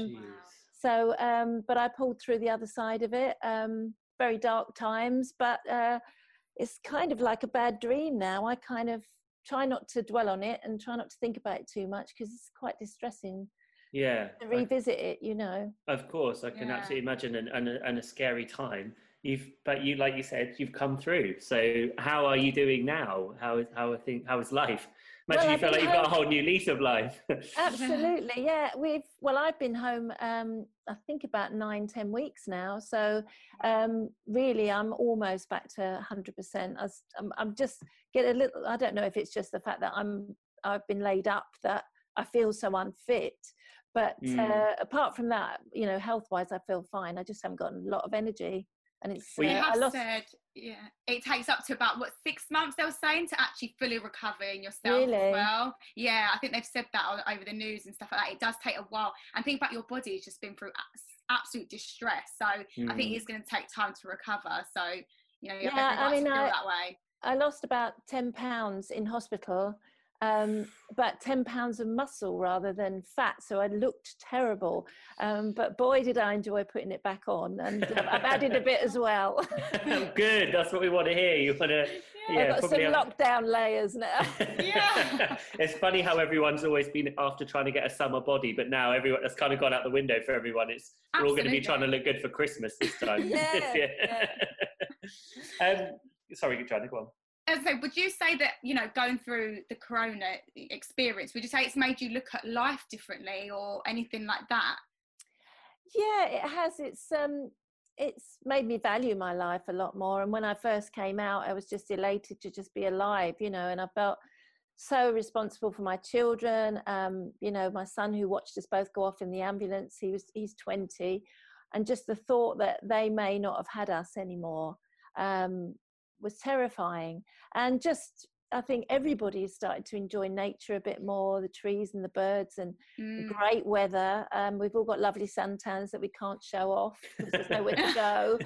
S6: but I pulled through the other side of it. Very dark times, but it's kind of like a bad dream now. I kind of try not to dwell on it and try not to think about it too much because it's quite distressing.
S2: Yeah,
S6: to revisit it, you know.
S2: Of course, I can absolutely imagine, and a scary time. But you, like you said, you've come through. So how are you doing now? How is life? Imagine you feel like you've got a whole new lease of life.
S6: Absolutely, yeah. I've been home, I think about 9-10 weeks now. So really, I'm almost back to 100%. I'm just get a little. I don't know if it's just the fact that I've been laid up that I feel so unfit. But apart from that, you know, health-wise, I feel fine. I just haven't got a lot of energy. And it's,
S3: you have said, it takes up to about 6 months, they were saying, to actually fully recover in yourself as well. Yeah, I think they've said that over the news and stuff like that. It does take a while. And think about your body has just been through absolute distress. So I think it's going to take time to recover. So, you know, you have every right to feel that way.
S6: I lost about 10 pounds in hospital. But 10 pounds of muscle rather than fat, so I looked terrible, but boy did I enjoy putting it back on, and I've added a bit as well.
S2: Good, that's what we want to hear. You want to
S6: I've got some lockdown layers now.
S2: It's funny how everyone's always been after trying to get a summer body, but now everyone that's kind of gone out the window for everyone. We're all going to be trying to look good for Christmas this time. Sorry, Joanna, go on.
S3: So would you say that, you know, going through the corona experience, would you say it's made you look at life differently or anything like that?
S6: Yeah, it has. It's made me value my life a lot more. And when I first came out, I was just elated to just be alive, you know, and I felt so responsible for my children. You know, my son, who watched us both go off in the ambulance, he's 20. And just the thought that they may not have had us anymore was terrifying. And just, I think everybody started to enjoy nature a bit more, the trees and the birds and the great weather. We've all got lovely suntans that we can't show off because there's nowhere to go.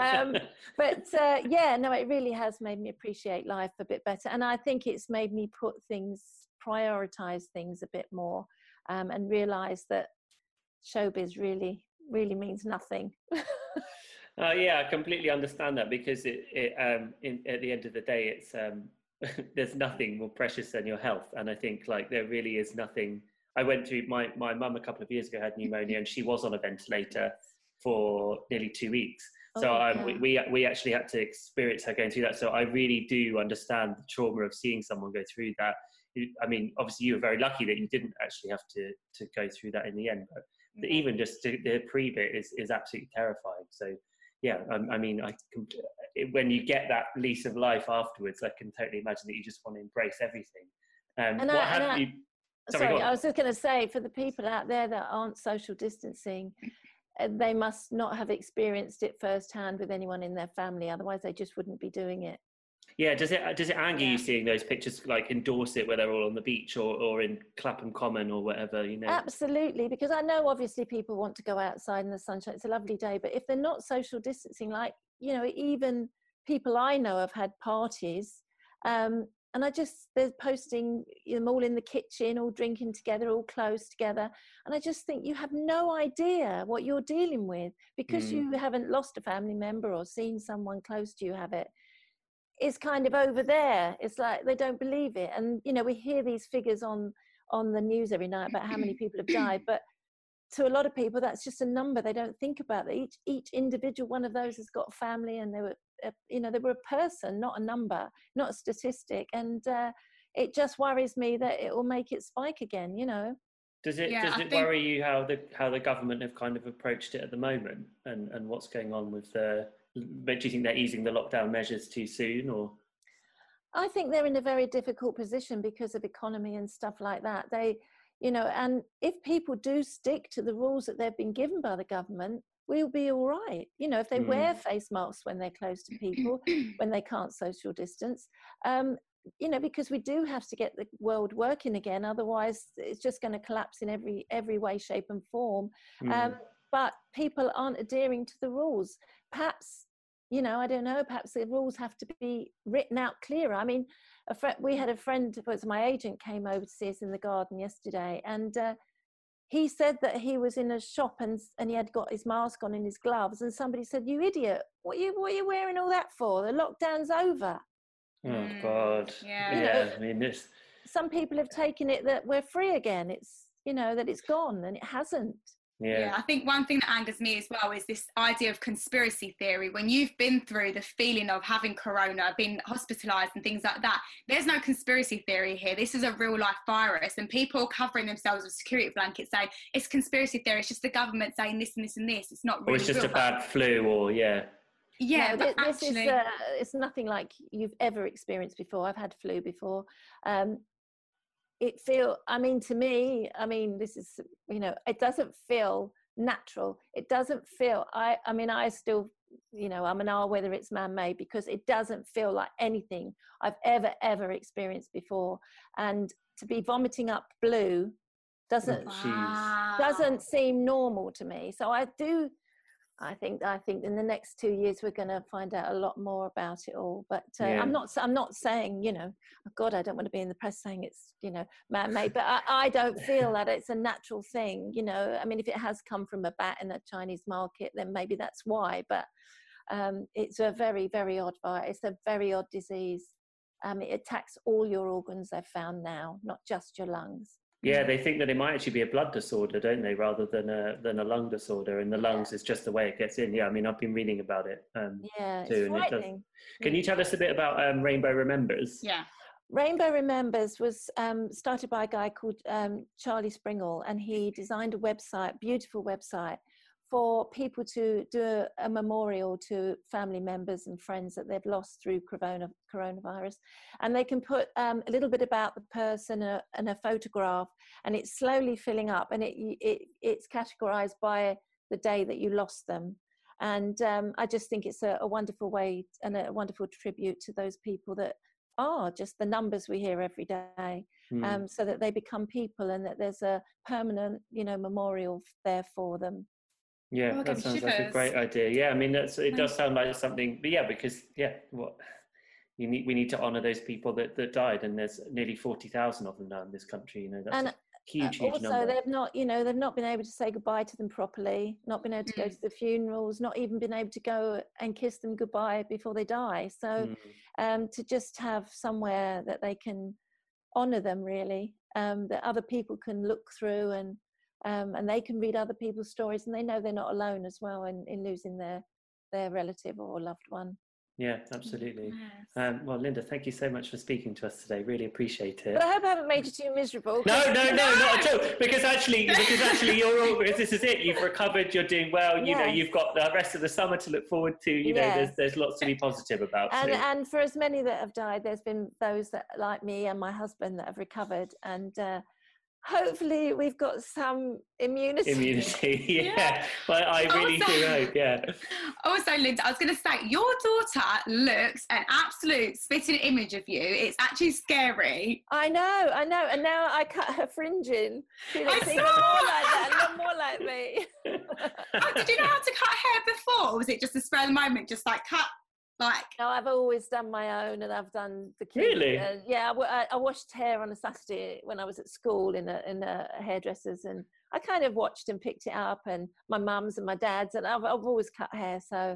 S6: It really has made me appreciate life a bit better. And I think it's made me prioritize things a bit more, and realize that showbiz really, really means nothing.
S2: I completely understand that, because at the end of the day, it's there's nothing more precious than your health. And I think, like, there really is nothing. I went through, my mum a couple of years ago had pneumonia, and she was on a ventilator for nearly 2 weeks. We actually had to experience her going through that. So I really do understand the trauma of seeing someone go through that. I mean, obviously you were very lucky that you didn't actually have to go through that in the end, but even just the pre-bit is absolutely terrifying. So yeah, I mean, when you get that lease of life afterwards, I can totally imagine that you just want to embrace everything.
S6: I was just going to say, for the people out there that aren't social distancing, they must not have experienced it firsthand with anyone in their family. Otherwise, they just wouldn't be doing it.
S2: Yeah, does it anger you seeing those pictures, like in Dorset, where they're all on the beach, or in Clapham Common or whatever, you know?
S6: Absolutely, because I know obviously people want to go outside in the sunshine. It's a lovely day, but if they're not social distancing, like, you know, even people I know have had parties, and they're posting them all in the kitchen, all drinking together, all close together, and I just think you have no idea what you're dealing with, because you haven't lost a family member or seen someone close to you have it. is kind of over there. It's like they don't believe it. And, you know, we hear these figures on the news every night about how many people have died, but to a lot of people, that's just a number. They don't think about it. Each individual one of those has got a family, and they were, you know, they were a person, not a number, not a statistic. And it just worries me that it will make it spike again, you know.
S2: Does it worry you how the government have kind of approached it at the moment, and what's going on with do you think they're easing the lockdown measures too soon, or?
S6: I think they're in a very difficult position because of economy and stuff like that. They, you know, and if people do stick to the rules that they've been given by the government, we'll be all right. You know, if they wear face masks when they're close to people, when they can't social distance, you know, because we do have to get the world working again. Otherwise, it's just going to collapse in every way, shape and form. But people aren't adhering to the rules. Perhaps, you know, I don't know, perhaps the rules have to be written out clearer. I mean, we had a friend, my agent came over to see us in the garden yesterday, and he said that he was in a shop and he had got his mask on and his gloves, and somebody said, "You idiot, what are you wearing all that for? The lockdown's over."
S2: Oh God.
S3: Yeah.
S6: You know,
S2: I mean,
S6: some people have taken it that we're free again. It's, you know, that it's gone, and it hasn't.
S3: Yeah, I think one thing that angers me as well is this idea of conspiracy theory. When you've been through the feeling of having corona, been hospitalised and things like that, there's no conspiracy theory here. This is a real life virus, and people covering themselves with security blankets saying it's conspiracy theory. It's just the government saying this and this and this. It's not really.
S2: Or it's just a bad flu, or
S3: Yeah,
S6: no,
S3: but
S6: this
S3: actually,
S6: is it's nothing like you've ever experienced before. I've had flu before. I mean, to me, I mean, this is, you know, it doesn't feel natural. It doesn't feel, I mean, I still, you know, I'm an R whether it's man-made, because it doesn't feel like anything I've ever experienced before. And to be vomiting up blue doesn't seem normal to me. So I think in the next 2 years we're going to find out a lot more about it all. But I'm not saying, you know, oh God, I don't want to be in the press saying it's, you know, man-made. But I don't feel that it's a natural thing. You know, I mean, if it has come from a bat in a Chinese market, then maybe that's why. But it's a very, very odd virus. It's a very odd disease. It attacks all your organs, they've found now, not just your lungs.
S2: Yeah, they think that it might actually be a blood disorder, don't they, rather than a lung disorder. And the lungs is just the way it gets in. Yeah, I mean, I've been reading about it
S6: it's frightening.
S2: Can you tell us a bit about Rainbow Remembers?
S3: Yeah.
S6: Rainbow Remembers was started by a guy called Charlie Springle, and he designed a website, beautiful website, for people to do a memorial to family members and friends that they've lost through coronavirus. And they can put a little bit about the person and a photograph, and it's slowly filling up, and it's categorized by the day that you lost them. And I just think it's a wonderful way and a wonderful tribute to those people that are just the numbers we hear every day, so that they become people, and that there's a permanent, you know, memorial there for them.
S2: Yeah, that sounds like a great idea. Yeah, I mean, it does sound like something, but yeah, because we need to honour those people that died, and there's nearly 40,000 of them now in this country. You know, that's a huge
S6: also,
S2: number.
S6: they've not been able to say goodbye to them properly, not been able to go to the funerals, not even been able to go and kiss them goodbye before they die. So to just have somewhere that they can honour them, really, that other people can look through, and they can read other people's stories, and they know they're not alone as well in losing their relative or loved one.
S2: Yeah, absolutely. Yes. Well, Linda, thank you so much for speaking to us today. Really appreciate it.
S6: But I hope I haven't made you too miserable.
S2: No, not at all. Because actually, because this is it. You've recovered. You're doing well. You know, you've got the rest of the summer to look forward to. You know, there's lots to be positive about.
S6: And for as many that have died, there's been those that, like me and my husband, that have recovered, and hopefully we've got some immunity.
S2: Yeah. Well, I really do hope, yeah.
S3: Also, Linda, I was going to say, your daughter looks an absolute spitting image of you. It's actually scary.
S6: I know. And now I cut her fringe in. She looks even more like that, a lot more like me.
S3: Did you know how to cut hair before? Or was it just a spur of the moment, just like cut?
S6: No, I've always done my own, and I've done the kids.
S2: Really?
S6: Yeah, I washed hair on a Saturday when I was at school in a hairdresser's, and I kind of watched and picked it up, and my mum's and my dad's, and I've always cut hair, so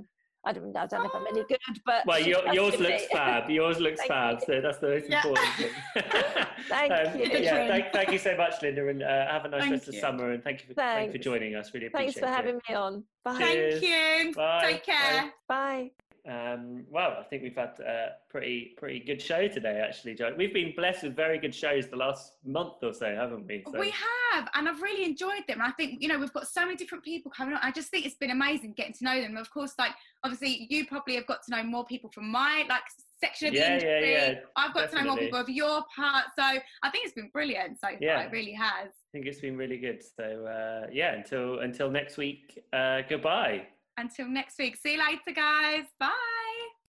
S6: I don't know if I'm any good, but
S2: well,
S6: she
S2: yours
S6: trusted
S2: looks
S6: me.
S2: fab. Yours looks
S6: Thank
S2: fab.
S6: you.
S2: So that's the most important thing.
S6: Thank you.
S2: Yeah, thank you so much, Linda, and have a nice rest of
S3: you.
S2: summer. And thank you for joining us. Really appreciate it.
S6: Thanks for having me on. Bye.
S2: Cheers.
S3: Thank you.
S2: Bye.
S3: Take care.
S6: Bye.
S2: Well, I think we've had a pretty good show today, actually, Jo. We've been blessed with very good shows the last month or so, haven't we? So.
S3: We have, and I've really enjoyed them. I think, you know, we've got so many different people coming on. I just think it's been amazing getting to know them. And of course, like, obviously, you probably have got to know more people from my, like, section of the industry.
S2: Yeah,
S3: I've got to know more
S2: definitely.
S3: people of your part. So I think it's been brilliant so far. It really has.
S2: I think it's been really good. So, until next week, goodbye.
S3: Until next week. See you later, guys. Bye.